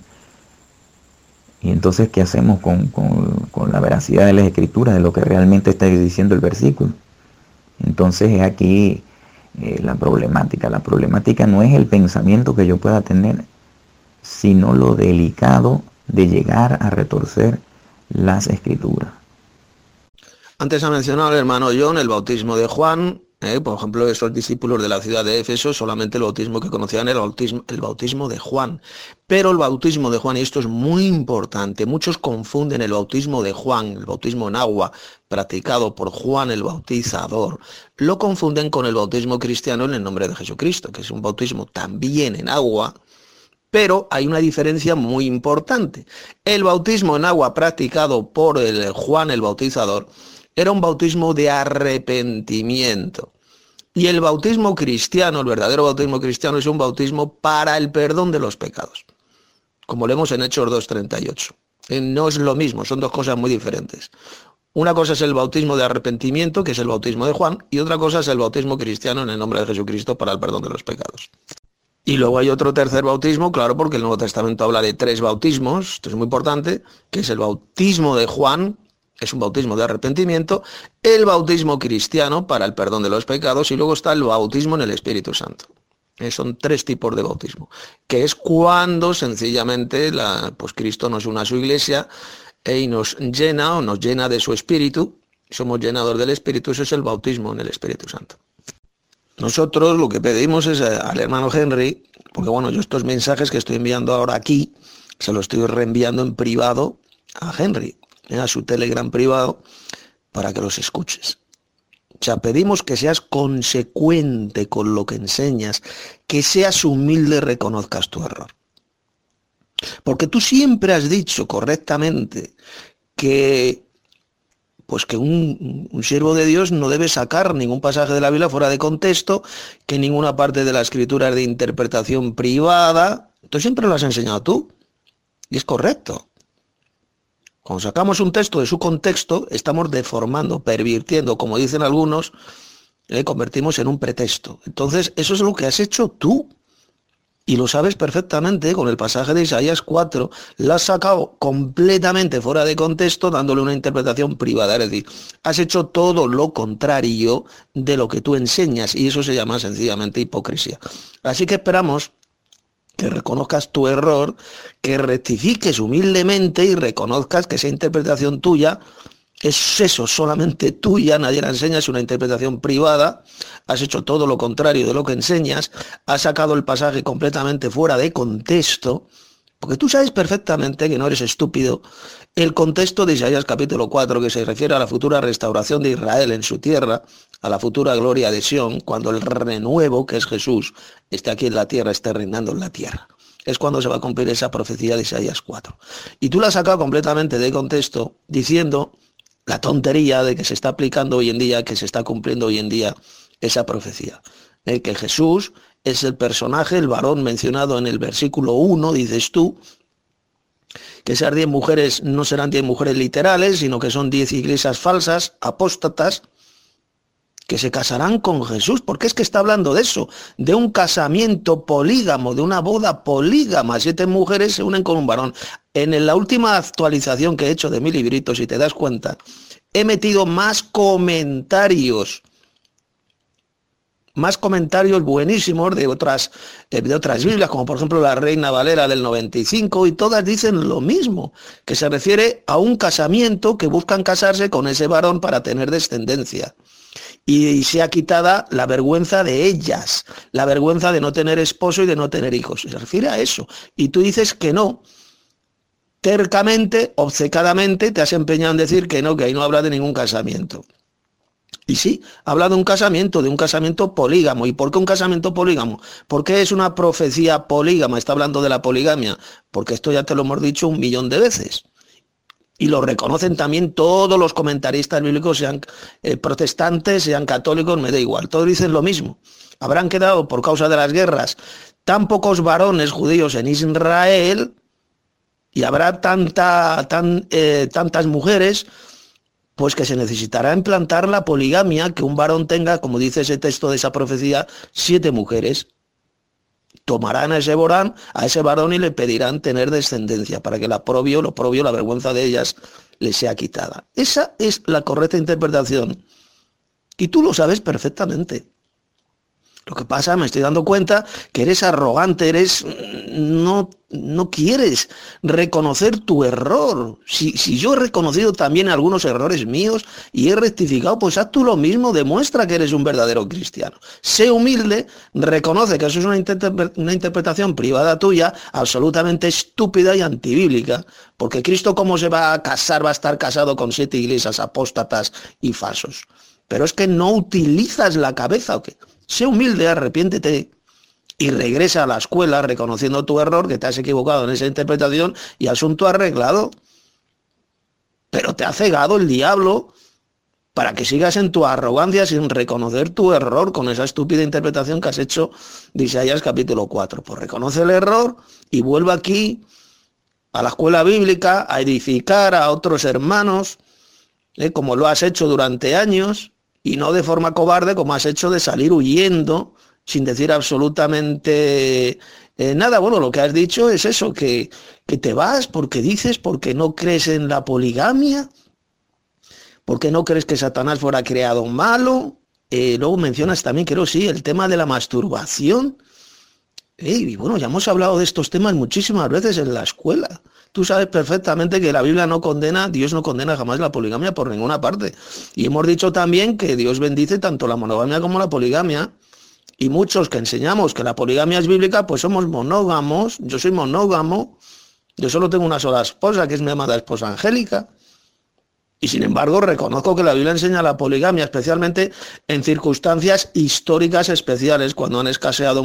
Y entonces, ¿qué hacemos con la veracidad de las escrituras, de lo que realmente está diciendo el versículo? Entonces es aquí la problemática. La problemática no es el pensamiento que yo pueda tener, sino lo delicado de llegar a retorcer las escrituras. Antes ha mencionado el hermano John el bautismo de Juan. Por ejemplo, esos discípulos de la ciudad de Éfeso, solamente el bautismo que conocían era el bautismo de Juan. Pero el bautismo de Juan, y esto es muy importante, muchos confunden el bautismo de Juan, el bautismo en agua, practicado por Juan el Bautizador, lo confunden con el bautismo cristiano en el nombre de Jesucristo, que es un bautismo también en agua, pero hay una diferencia muy importante. El bautismo en agua practicado por el Juan el Bautizador era un bautismo de arrepentimiento. Y el bautismo cristiano, el verdadero bautismo cristiano, es un bautismo para el perdón de los pecados, como leemos en Hechos 2:38. No es lo mismo, son dos cosas muy diferentes. Una cosa es el bautismo de arrepentimiento, que es el bautismo de Juan, y otra cosa es el bautismo cristiano en el nombre de Jesucristo para el perdón de los pecados. Y luego hay otro tercer bautismo, claro, porque el Nuevo Testamento habla de 3 bautismos, esto es muy importante, que es el bautismo de Juan, es un bautismo de arrepentimiento, el bautismo cristiano para el perdón de los pecados y luego está el bautismo en el Espíritu Santo. Son 3 tipos de bautismo, que es cuando sencillamente pues Cristo nos une a su iglesia y nos llena de su Espíritu, somos llenados del Espíritu, eso es el bautismo en el Espíritu Santo. Nosotros lo que pedimos es al hermano Henry, porque bueno, yo estos mensajes que estoy enviando ahora aquí, se los estoy reenviando en privado a Henry, a su Telegram privado, para que los escuches. O sea, pedimos que seas consecuente con lo que enseñas, que seas humilde y reconozcas tu error. Porque tú siempre has dicho correctamente que un siervo de Dios no debe sacar ningún pasaje de la Biblia fuera de contexto, que ninguna parte de la Escritura es de interpretación privada. Tú siempre lo has enseñado tú, y es correcto. Cuando sacamos un texto de su contexto, estamos deformando, pervirtiendo, como dicen algunos, convertimos en un pretexto. Entonces, eso es lo que has hecho tú. Y lo sabes perfectamente con el pasaje de Isaías 4. Lo has sacado completamente fuera de contexto, dándole una interpretación privada. Es decir, has hecho todo lo contrario de lo que tú enseñas. Y eso se llama sencillamente hipocresía. Así que esperamos que reconozcas tu error, que rectifiques humildemente y reconozcas que esa interpretación tuya es eso, solamente tuya, nadie la enseña, es una interpretación privada, has hecho todo lo contrario de lo que enseñas, has sacado el pasaje completamente fuera de contexto, porque tú sabes perfectamente que no eres estúpido. El contexto de Isaías capítulo 4, que se refiere a la futura restauración de Israel en su tierra, a la futura gloria de Sión, cuando el renuevo, que es Jesús, esté aquí en la tierra, esté reinando en la tierra. Es cuando se va a cumplir esa profecía de Isaías 4. Y tú la has sacado completamente de contexto, diciendo la tontería de que se está aplicando hoy en día, que se está cumpliendo hoy en día esa profecía. Que Jesús es el personaje, el varón mencionado en el versículo 1, dices tú, Que esas 10 mujeres no serán 10 mujeres literales, sino que son 10 iglesias falsas, apóstatas, que se casarán con Jesús, porque es que está hablando de eso, de un casamiento polígamo, de una boda polígama, 7 mujeres se unen con un varón. En la última actualización que he hecho de mi librito, si te das cuenta, he metido más comentarios buenísimos de otras Biblias, como por ejemplo la Reina Valera del 95, y todas dicen lo mismo, que se refiere a un casamiento, que buscan casarse con ese varón para tener descendencia. Y sea quitada la vergüenza de ellas, la vergüenza de no tener esposo y de no tener hijos. Se refiere a eso. Y tú dices que no. Tercamente, obcecadamente, te has empeñado en decir que no, que ahí no habla de ningún casamiento. Y sí, habla de un casamiento polígamo. ¿Y por qué un casamiento polígamo? ¿Por qué es una profecía polígama? Está hablando de la poligamia. Porque esto ya te lo hemos dicho 1.000.000 de veces. Y lo reconocen también todos los comentaristas bíblicos, sean protestantes, sean católicos, me da igual. Todos dicen lo mismo. Habrán quedado, por causa de las guerras, tan pocos varones judíos en Israel, y habrá tantas mujeres, pues que se necesitará implantar la poligamia, que un varón tenga, como dice ese texto de esa profecía, 7 mujeres. Tomarán a ese varón y le pedirán tener descendencia para que la vergüenza de ellas le sea quitada. Esa es la correcta interpretación. Y tú lo sabes perfectamente. Lo que pasa, me estoy dando cuenta que eres arrogante, no quieres reconocer tu error. Si yo he reconocido también algunos errores míos y he rectificado, pues haz tú lo mismo, demuestra que eres un verdadero cristiano. Sé humilde, reconoce que eso es una interpretación privada tuya, absolutamente estúpida y antibíblica, porque Cristo, ¿cómo se va a casar? Va a estar casado con 7 iglesias apóstatas y falsos. Pero es que no utilizas la cabeza, ¿o qué? Sé humilde, arrepiéntete y regresa a la escuela reconociendo tu error, que te has equivocado en esa interpretación, y asunto arreglado. Pero te ha cegado el diablo para que sigas en tu arrogancia sin reconocer tu error con esa estúpida interpretación que has hecho de Isaías capítulo 4. Pues reconoce el error y vuelve aquí a la escuela bíblica a edificar a otros hermanos, como lo has hecho durante años, y no de forma cobarde como has hecho de salir huyendo sin decir absolutamente nada. Bueno, lo que has dicho es eso, que te vas porque no crees en la poligamia, porque no crees que Satanás fuera creado malo. Luego mencionas también, creo sí, el tema de la masturbación. Y bueno, ya hemos hablado de estos temas muchísimas veces en la escuela. Tú sabes perfectamente que la Biblia Dios no condena jamás la poligamia por ninguna parte. Y hemos dicho también que Dios bendice tanto la monogamia como la poligamia. Y muchos que enseñamos que la poligamia es bíblica, pues somos monógamos. Yo soy monógamo. Yo solo tengo una sola esposa, que es mi amada esposa Angélica. Y sin embargo, reconozco que la Biblia enseña la poligamia, especialmente en circunstancias históricas especiales, cuando han escaseado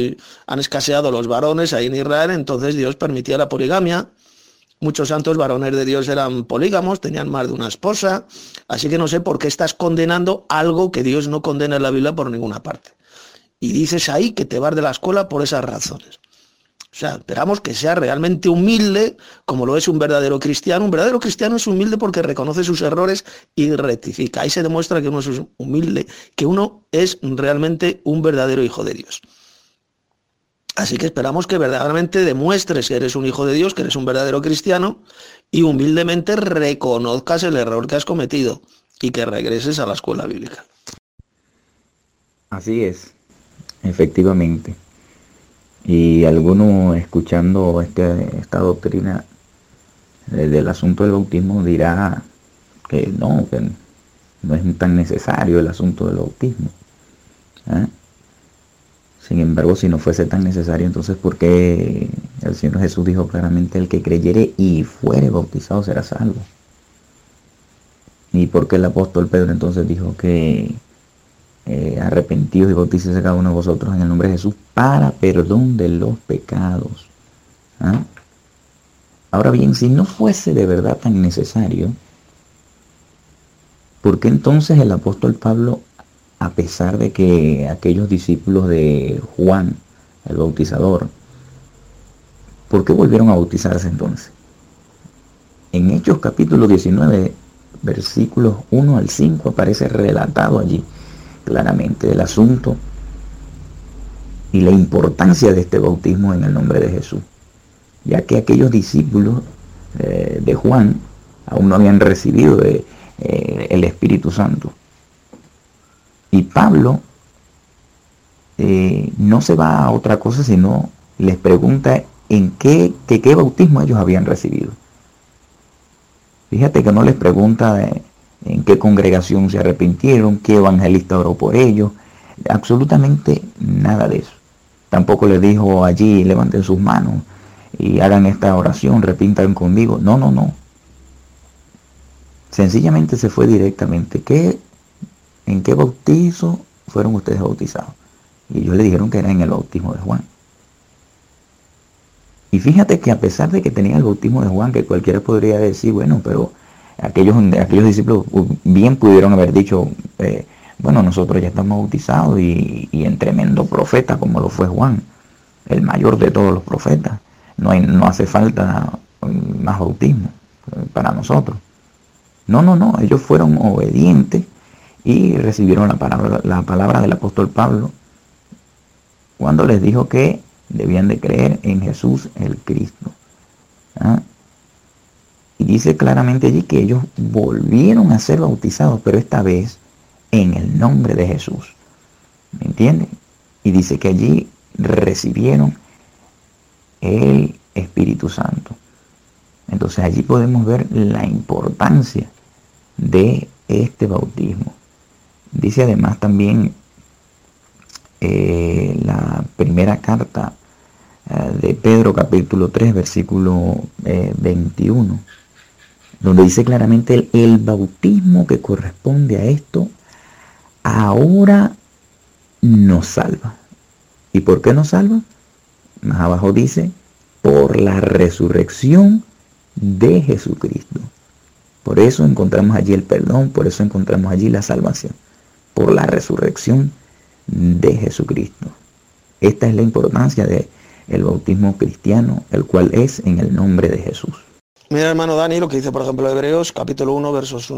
los varones ahí en Israel. Entonces Dios permitía la poligamia. Muchos santos varones de Dios eran polígamos, tenían más de una esposa. Así que no sé por qué estás condenando algo que Dios no condena en la Biblia por ninguna parte. Y dices ahí que te vas de la escuela por esas razones. O sea, esperamos que sea realmente humilde, como lo es un verdadero cristiano. Un verdadero cristiano es humilde porque reconoce sus errores y rectifica. Ahí se demuestra que uno es humilde, que uno es realmente un verdadero hijo de Dios. Así que esperamos que verdaderamente demuestres que eres un hijo de Dios, que eres un verdadero cristiano, y humildemente reconozcas el error que has cometido y que regreses a la escuela bíblica. Así es, efectivamente. Y alguno escuchando esta doctrina del asunto del bautismo dirá que no es tan necesario el asunto del bautismo. Sin embargo, si no fuese tan necesario, entonces ¿por qué el Señor Jesús dijo claramente: el que creyere y fuere bautizado será salvo? ¿Y por qué el apóstol Pedro entonces dijo que arrepentidos y bautícese cada uno de vosotros en el nombre de Jesús para perdón de los pecados? Ahora bien, si no fuese de verdad tan necesario, ¿por qué entonces el apóstol Pablo, a pesar de que aquellos discípulos de Juan, el bautizador, ¿por qué volvieron a bautizarse entonces? En Hechos capítulo 19, versículos 1 al 5, aparece relatado allí claramente el asunto y la importancia de este bautismo en el nombre de Jesús, ya que aquellos discípulos de Juan aún no habían recibido el Espíritu Santo. Y Pablo no se va a otra cosa, sino les pregunta qué bautismo ellos habían recibido. Fíjate que no les pregunta en qué congregación se arrepintieron, qué evangelista oró por ellos, absolutamente nada de eso. Tampoco les dijo allí, levanten sus manos y hagan esta oración, repintan conmigo. No. Sencillamente se fue directamente. ¿En qué bautizo fueron ustedes bautizados? Y ellos le dijeron que era en el bautismo de Juan. Y fíjate que a pesar de que tenían el bautismo de Juan, que cualquiera podría decir, bueno, pero aquellos discípulos bien pudieron haber dicho, bueno, nosotros ya estamos bautizados y en tremendo profeta como lo fue Juan, el mayor de todos los profetas. No hace falta más bautismo para nosotros. No, ellos fueron obedientes y recibieron la palabra del apóstol Pablo cuando les dijo que debían de creer en Jesús el Cristo. Y dice claramente allí que ellos volvieron a ser bautizados, pero esta vez en el nombre de Jesús. ¿Me entienden? Y dice que allí recibieron el Espíritu Santo. Entonces allí podemos ver la importancia de este bautismo. Dice además también la primera carta de Pedro capítulo 3 versículo 21, donde dice claramente el bautismo que corresponde a esto ahora nos salva. ¿Y por qué nos salva? Más abajo dice, por la resurrección de Jesucristo. Por eso encontramos allí el perdón, por eso encontramos allí la salvación, por la resurrección de Jesucristo. Esta es la importancia del bautismo cristiano, el cual es en el nombre de Jesús. Mira, hermano Dani, lo que dice, por ejemplo, Hebreos, capítulo 1, versos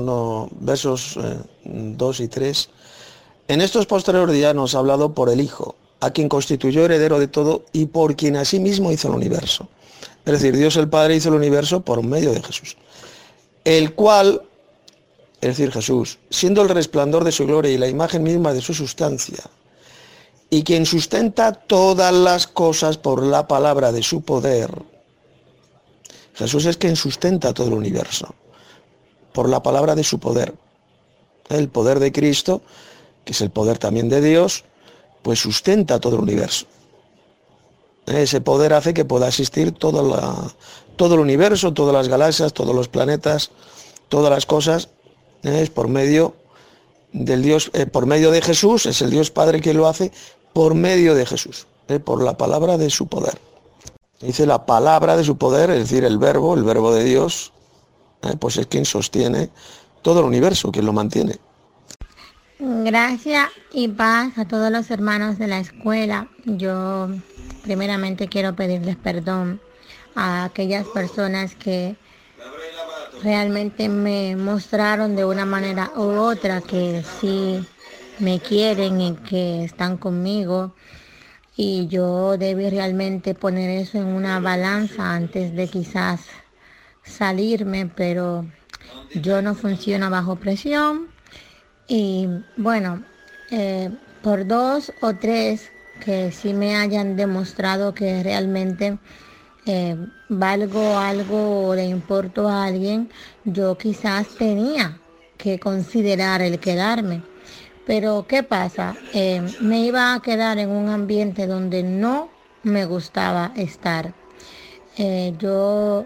2 y 3. En estos posteriores días nos ha hablado por el Hijo, a quien constituyó heredero de todo y por quien asimismo hizo el universo. Es decir, Dios el Padre hizo el universo por medio de Jesús, el cual, es decir, Jesús, siendo el resplandor de su gloria y la imagen misma de su sustancia, y quien sustenta todas las cosas por la palabra de su poder. Jesús es quien sustenta todo el universo, por la palabra de su poder. El poder de Cristo, que es el poder también de Dios, pues sustenta todo el universo. Ese poder hace que pueda existir todo el universo, todas las galaxias, todos los planetas, todas las cosas, es por medio del Dios, por medio de Jesús, es el Dios Padre quien lo hace, por medio de Jesús, por la palabra de su poder. Dice la palabra de su poder, es decir, el verbo de Dios, pues es quien sostiene todo el universo, quien lo mantiene. Gracias y paz a todos los hermanos de la escuela. Yo primeramente quiero pedirles perdón a aquellas personas que realmente me mostraron de una manera u otra que sí me quieren y que están conmigo, y yo debí realmente poner eso en una balanza antes de quizás salirme, pero yo no funciono bajo presión. Y bueno, por 2 o 3 que sí me hayan demostrado que realmente valgo algo o le importo a alguien, yo quizás tenía que considerar el quedarme. Pero ¿qué pasa? Me iba a quedar en un ambiente donde no me gustaba estar. Yo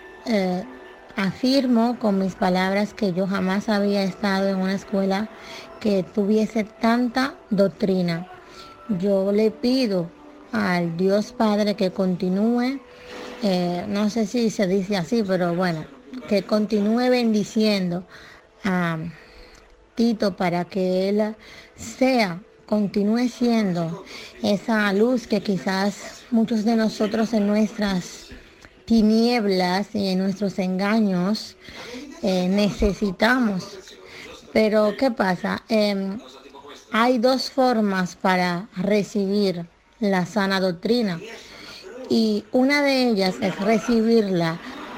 afirmo con mis palabras que yo jamás había estado en una escuela que tuviese tanta doctrina. Yo le pido al Dios Padre que continúe, no sé si se dice así, pero bueno, que continúe bendiciendo a Tito para que él continúe siendo esa luz que quizás muchos de nosotros en nuestras tinieblas y en nuestros engaños necesitamos. Pero ¿qué pasa? Hay dos formas para recibir la sana doctrina y una de ellas es recibirla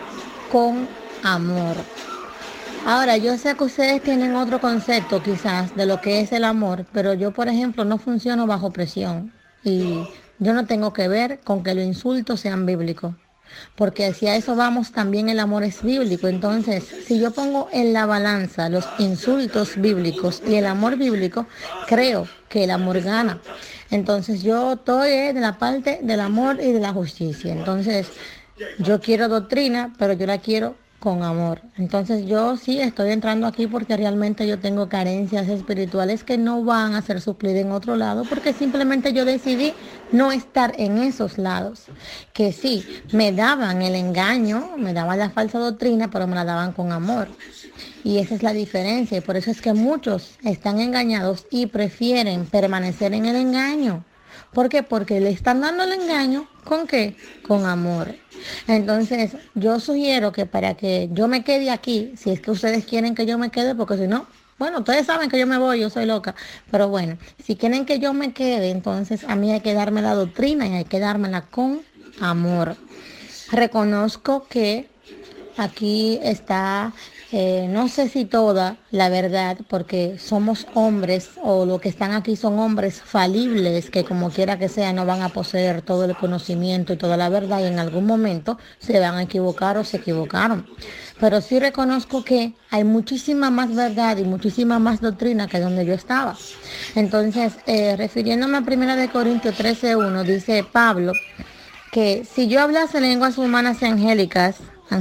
con amor. Ahora, yo sé que ustedes tienen otro concepto quizás de lo que es el amor, pero yo, por ejemplo, no funciono bajo presión y yo no tengo que ver con que los insultos sean bíblicos. Porque si a eso vamos, también el amor es bíblico. Entonces, si yo pongo en la balanza los insultos bíblicos y el amor bíblico, creo que el amor gana. Entonces, yo estoy de la parte del amor y de la justicia. Entonces, yo quiero doctrina, pero yo la quiero con amor. Entonces yo sí estoy entrando aquí porque realmente yo tengo carencias espirituales que no van a ser suplidas en otro lado, porque simplemente yo decidí no estar en esos lados, que sí, me daban el engaño, me daban la falsa doctrina, pero me la daban con amor. Y esa es la diferencia, y por eso es que muchos están engañados y prefieren permanecer en el engaño. ¿Por qué? Porque le están dando el engaño, ¿con qué? Con amor. Entonces, yo sugiero que para que yo me quede aquí, si es que ustedes quieren que yo me quede, porque si no, bueno, ustedes saben que yo me voy, yo soy loca, pero bueno, si quieren que yo me quede, entonces a mí hay que darme la doctrina y hay que dármela con amor. Reconozco que aquí está, no sé si toda la verdad, porque somos hombres, o lo que están aquí son hombres falibles, que como quiera que sea no van a poseer todo el conocimiento y toda la verdad, y en algún momento se van a equivocar o se equivocaron. Pero sí reconozco que hay muchísima más verdad y muchísima más doctrina que donde yo estaba. Entonces, refiriéndome a 1 Corintios 13:1, dice Pablo que si yo hablase lenguas humanas y angélicas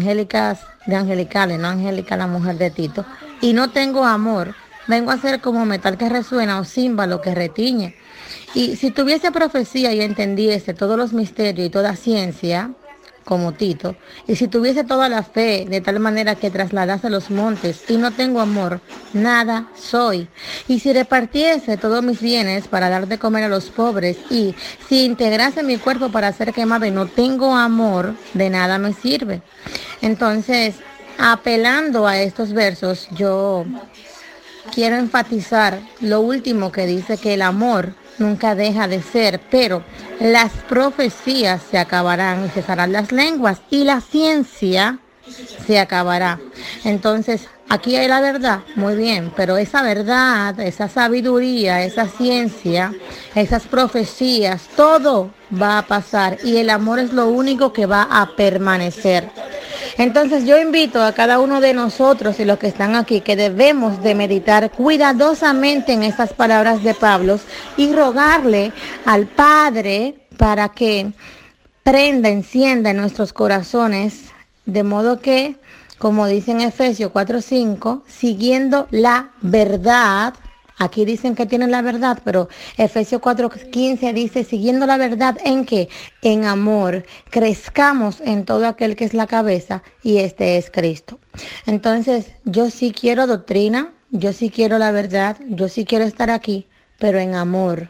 de angelicales, no angélica la mujer de Tito, y no tengo amor, vengo a ser como metal que resuena o címbalo que retiñe. Y si tuviese profecía y entendiese todos los misterios y toda ciencia, como Tito, y si tuviese toda la fe de tal manera que trasladase los montes y no tengo amor, nada soy. Y si repartiese todos mis bienes para dar de comer a los pobres y si integrase mi cuerpo para ser quemado y no tengo amor, de nada me sirve. Entonces, apelando a estos versos, yo quiero enfatizar lo último que dice, que el amor nunca deja de ser, pero las profecías se acabarán y cesarán las lenguas y la ciencia se acabará. Entonces, aquí hay la verdad, muy bien, pero esa verdad, esa sabiduría, esa ciencia, esas profecías, todo va a pasar y el amor es lo único que va a permanecer. Entonces yo invito a cada uno de nosotros y los que están aquí que debemos de meditar cuidadosamente en estas palabras de Pablo y rogarle al Padre para que encienda en nuestros corazones, de modo que, como dice en Efesios 4:5, siguiendo la verdad. Aquí dicen que tienen la verdad, pero Efesios 4:15 dice, siguiendo la verdad en que, en amor, crezcamos en todo aquel que es la cabeza, y este es Cristo. Entonces, yo sí quiero doctrina, yo sí quiero la verdad, yo sí quiero estar aquí, pero en amor.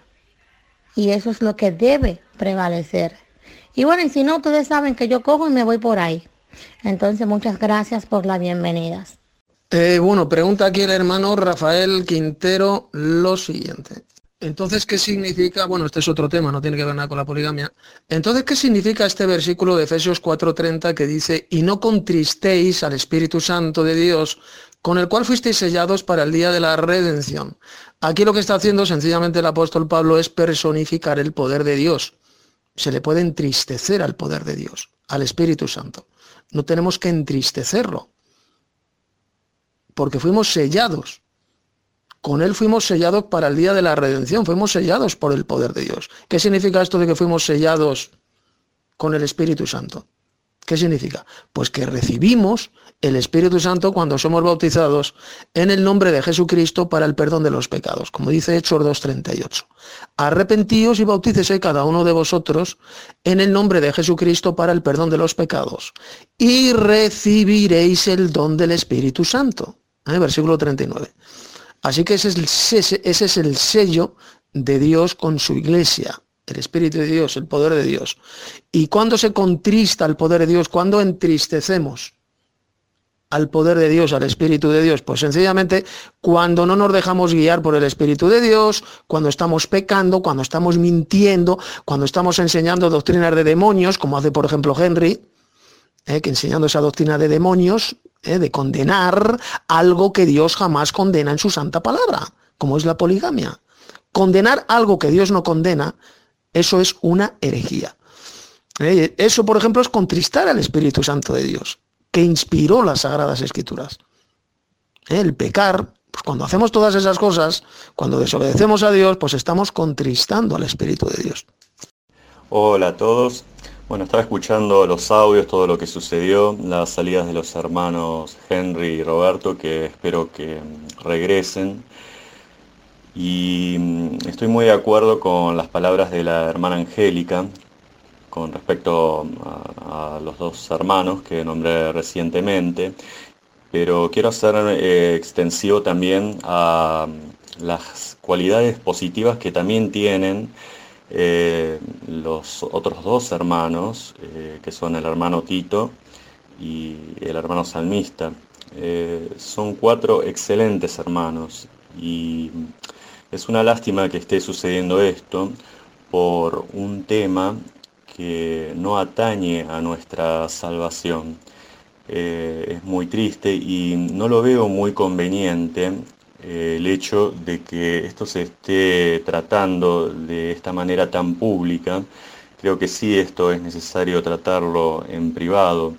Y eso es lo que debe prevalecer. Y bueno, y si no, ustedes saben que yo cojo y me voy por ahí. Entonces, muchas gracias por las bienvenidas. Bueno, pregunta aquí el hermano Rafael Quintero lo siguiente. Entonces, ¿qué significa? Bueno, este es otro tema, no tiene que ver nada con la poligamia. Entonces, ¿qué significa este versículo de Efesios 4:30 que dice, y no contristéis al Espíritu Santo de Dios, con el cual fuisteis sellados para el día de la redención? Aquí lo que está haciendo sencillamente el apóstol Pablo es personificar el poder de Dios. Se le puede entristecer al poder de Dios, al Espíritu Santo. No tenemos que entristecerlo, porque fuimos sellados. Con él fuimos sellados para el día de la redención, fuimos sellados por el poder de Dios. ¿Qué significa esto de que fuimos sellados con el Espíritu Santo? ¿Qué significa? Pues que recibimos el Espíritu Santo cuando somos bautizados en el nombre de Jesucristo para el perdón de los pecados, como dice Hechos 2:38. Arrepentíos y bautícese cada uno de vosotros en el nombre de Jesucristo para el perdón de los pecados y recibiréis el don del Espíritu Santo. Versículo 39. Así que ese es el sello de Dios con su iglesia. el Espíritu de Dios, el poder de Dios. ¿Y cuándo se contrista el poder de Dios? ¿Cuándo entristecemos al poder de Dios, al Espíritu de Dios? Pues sencillamente cuando no nos dejamos guiar por el Espíritu de Dios, cuando estamos pecando, cuando estamos mintiendo, cuando estamos enseñando doctrinas de demonios, como hace por ejemplo Henry, que enseñando esa doctrina de demonios, de condenar algo que Dios jamás condena en su santa palabra, como es la poligamia. Condenar algo que Dios no condena, eso es una herejía. Eso, por ejemplo, es contristar al Espíritu Santo de Dios, que inspiró las Sagradas Escrituras. El pecar, pues cuando hacemos todas esas cosas, cuando desobedecemos a Dios, pues estamos contristando al Espíritu de Dios. Hola a todos. Bueno, estaba escuchando los audios, todo lo que sucedió, las salidas de los hermanos Henry y Roberto, que espero que regresen. Y estoy muy de acuerdo con las palabras de la hermana Angélica con respecto a los dos hermanos que nombré recientemente, pero quiero hacer extensivo también a las cualidades positivas que también tienen los otros dos hermanos, que son el hermano Tito y el hermano Salmista. Son 4 excelentes hermanos y es una lástima que esté sucediendo esto por un tema que no atañe a nuestra salvación. Es muy triste y no lo veo muy conveniente el hecho de que esto se esté tratando de esta manera tan pública. Creo que sí, esto es necesario tratarlo en privado.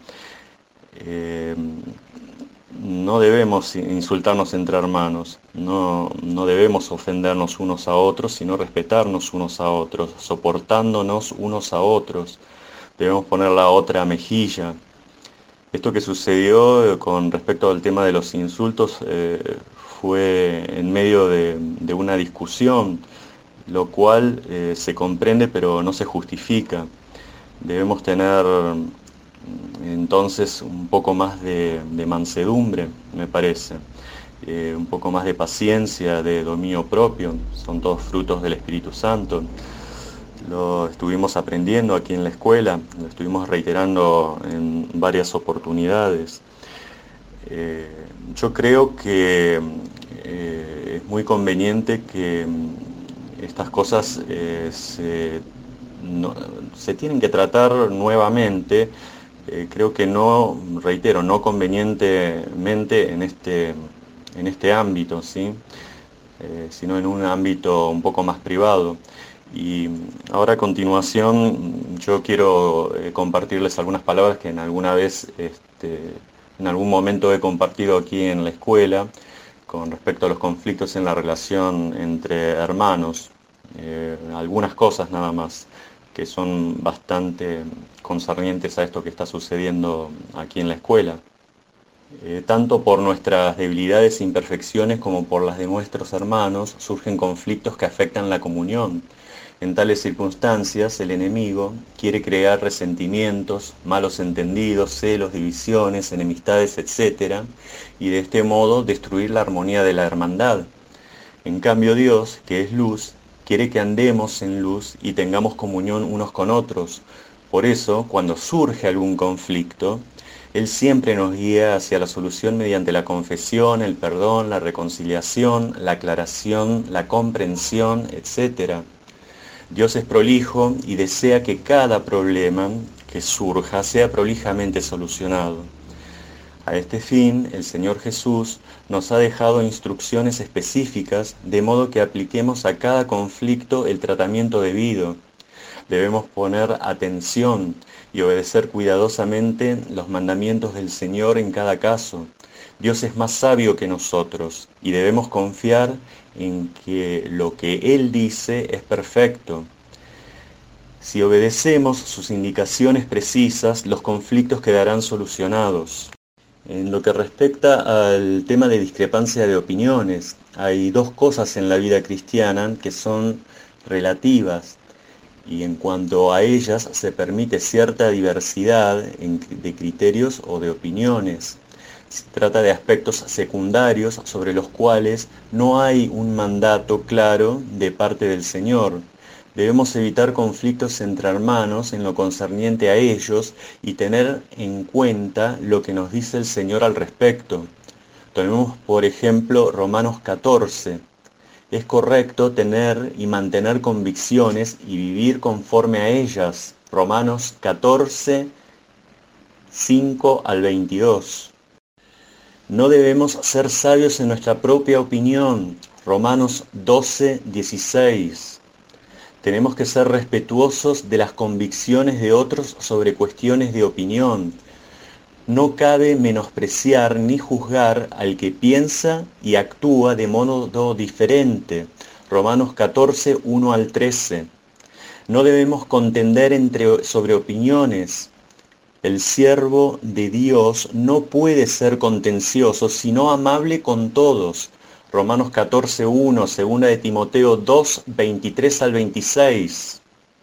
No debemos insultarnos entre hermanos, no debemos ofendernos unos a otros, sino respetarnos unos a otros, soportándonos unos a otros. Debemos poner la otra mejilla. Esto que sucedió con respecto al tema de los insultos fue en medio de una discusión, lo cual se comprende pero no se justifica. Debemos tener entonces un poco más de mansedumbre, me parece, un poco más de paciencia, de dominio propio. Son todos frutos del Espíritu Santo. Lo estuvimos aprendiendo aquí en la escuela, lo estuvimos reiterando en varias oportunidades. Yo creo que es muy conveniente que estas cosas se tienen que tratar nuevamente. Creo que no, reitero, no convenientemente en este ámbito, ¿sí? Sino en un ámbito un poco más privado. Y ahora a continuación yo quiero compartirles algunas palabras que en alguna vez, en algún momento he compartido aquí en la escuela con respecto a los conflictos en la relación entre hermanos. Algunas cosas nada más que son bastante concernientes a esto que está sucediendo aquí en la escuela. Tanto por nuestras debilidades e imperfecciones como por las de nuestros hermanos surgen conflictos que afectan la comunión. En tales circunstancias, el enemigo quiere crear resentimientos, malos entendidos, celos, divisiones, enemistades, etc., y de este modo destruir la armonía de la hermandad. En cambio, Dios, que es luz, quiere que andemos en luz y tengamos comunión unos con otros. Por eso, cuando surge algún conflicto, Él siempre nos guía hacia la solución mediante la confesión, el perdón, la reconciliación, la aclaración, la comprensión, etc. Dios es prolijo y desea que cada problema que surja sea prolijamente solucionado. A este fin, el Señor Jesús nos ha dejado instrucciones específicas de modo que apliquemos a cada conflicto el tratamiento debido. Debemos poner atención y obedecer cuidadosamente los mandamientos del Señor en cada caso. Dios es más sabio que nosotros y debemos confiar en que lo que Él dice es perfecto. Si obedecemos sus indicaciones precisas, los conflictos quedarán solucionados. En lo que respecta al tema de discrepancia de opiniones, hay 2 cosas en la vida cristiana que son relativas y en cuanto a ellas se permite cierta diversidad de criterios o de opiniones. Se trata de aspectos secundarios sobre los cuales no hay un mandato claro de parte del Señor, Debemos evitar conflictos entre hermanos en lo concerniente a ellos y tener en cuenta lo que nos dice el Señor al respecto. Tenemos, por ejemplo, Romanos 14. Es correcto tener y mantener convicciones y vivir conforme a ellas. Romanos 14, 5 al 22. No debemos ser sabios en nuestra propia opinión. Romanos 12, 16. Tenemos que ser respetuosos de las convicciones de otros sobre cuestiones de opinión. No cabe menospreciar ni juzgar al que piensa y actúa de modo diferente. Romanos 14, 1 al 13. No debemos contender sobre opiniones. El siervo de Dios no puede ser contencioso, sino amable con todos. Romanos 14, 1, 2 de Timoteo 2, 23 al 26.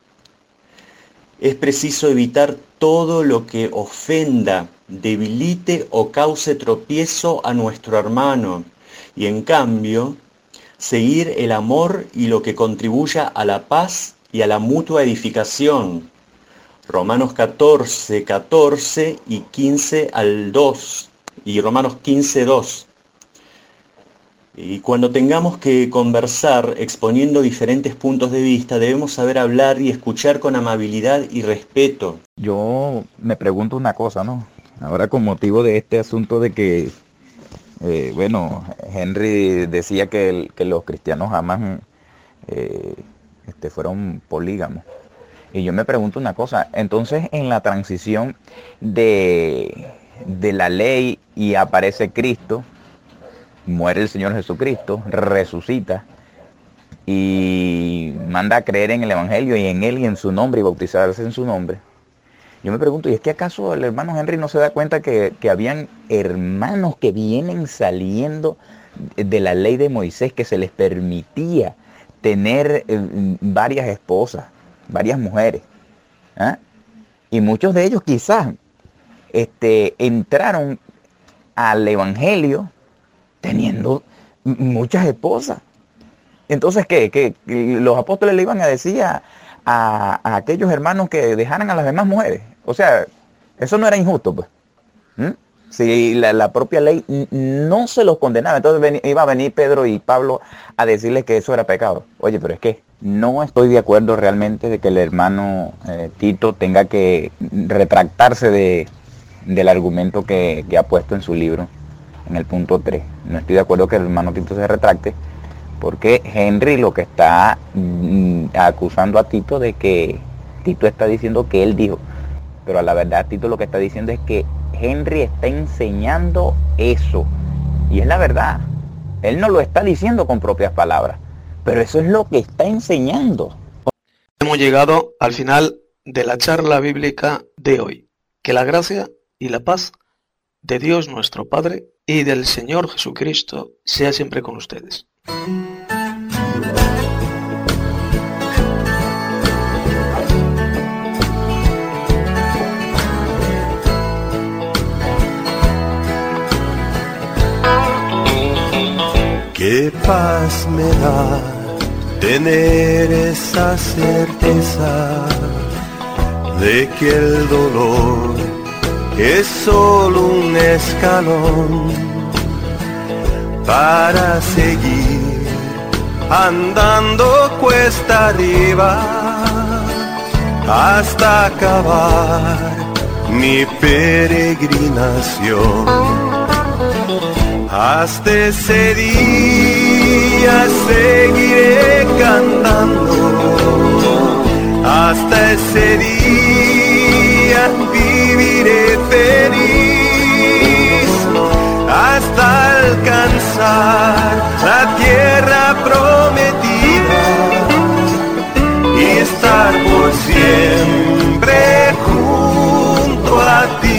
Es preciso evitar todo lo que ofenda, debilite o cause tropiezo a nuestro hermano, y en cambio, seguir el amor y lo que contribuya a la paz y a la mutua edificación. Romanos 14, 14 y 15 al 2, y Romanos 15, 2. Y cuando tengamos que conversar exponiendo diferentes puntos de vista, debemos saber hablar y escuchar con amabilidad y respeto. Yo me pregunto una cosa, ¿no? Ahora con motivo de este asunto de que, Henry decía que los cristianos jamás fueron polígamos. Y yo me pregunto una cosa, entonces en la transición de la ley y aparece Cristo, muere el Señor Jesucristo, resucita y manda a creer en el Evangelio y en Él y en su nombre y bautizarse en su nombre. Yo me pregunto, ¿y es que acaso el hermano Henry no se da cuenta que habían hermanos que vienen saliendo de la ley de Moisés que se les permitía tener varias esposas, varias mujeres? ¿Ah? Y muchos de ellos quizás entraron al Evangelio teniendo muchas esposas. Entonces, ¿qué? Los apóstoles le iban a decir a aquellos hermanos que dejaran a las demás mujeres. O sea, eso no era injusto, pues. Si la propia ley no se los condenaba, entonces iba a venir Pedro y Pablo a decirles que eso era pecado. Oye, pero es que no estoy de acuerdo realmente de que el hermano Tito tenga que retractarse del argumento que ha puesto en su libro, en el punto 3. No estoy de acuerdo que el hermano Tito se retracte, porque Henry lo que está acusando a Tito de que Tito está diciendo que él dijo, pero a la verdad Tito lo que está diciendo es que Henry está enseñando eso, y es la verdad. Él no lo está diciendo con propias palabras, pero eso es lo que está enseñando. Hemos llegado al final de la charla bíblica de hoy. Que la gracia y la paz de Dios nuestro Padre y del Señor Jesucristo sea siempre con ustedes. Qué paz me da tener esa certeza de que el dolor es solo un escalón para seguir andando cuesta arriba hasta acabar mi peregrinación. Hasta ese día seguiré cantando, hasta ese día viviré feliz, hasta alcanzar la tierra prometida y estar por siempre junto a ti.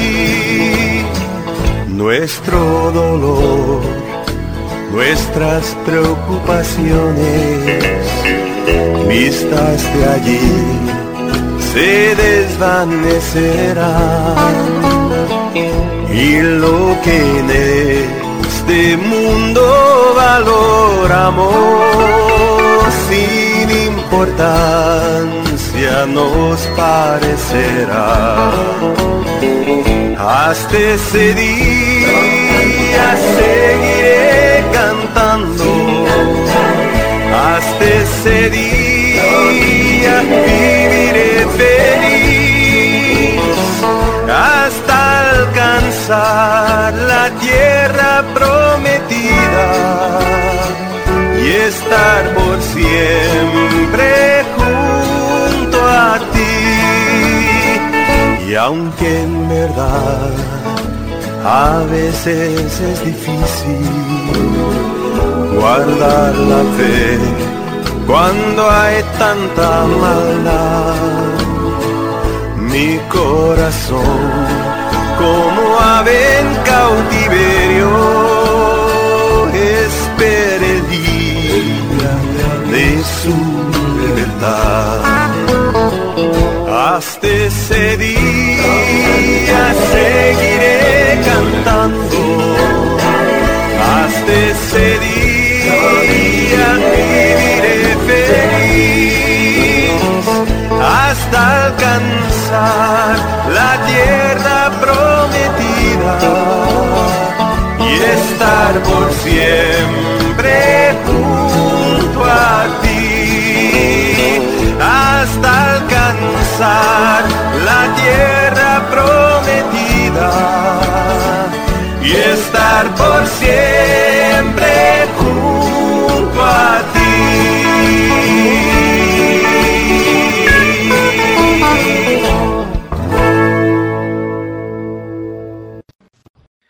Nuestro dolor, nuestras preocupaciones, vistas de allí, se desvanecerán. Y lo que en este mundo valoramos, sin importar importancia nos parecerá. Hasta ese día seguiré cantando, hasta ese día viviré feliz, hasta alcanzar la tierra prometida y estar por siempre junto a ti. Y aunque en verdad a veces es difícil guardar la fe cuando hay tanta maldad, mi corazón como ave en cautiverio espera el día de su libertad. Hasta ese día seguiré cantando, hasta ese día viviré feliz, hasta alcanzar la tierra prometida y estar por siempre junto a ti, hasta alcanzar la tierra prometida y estar por siempre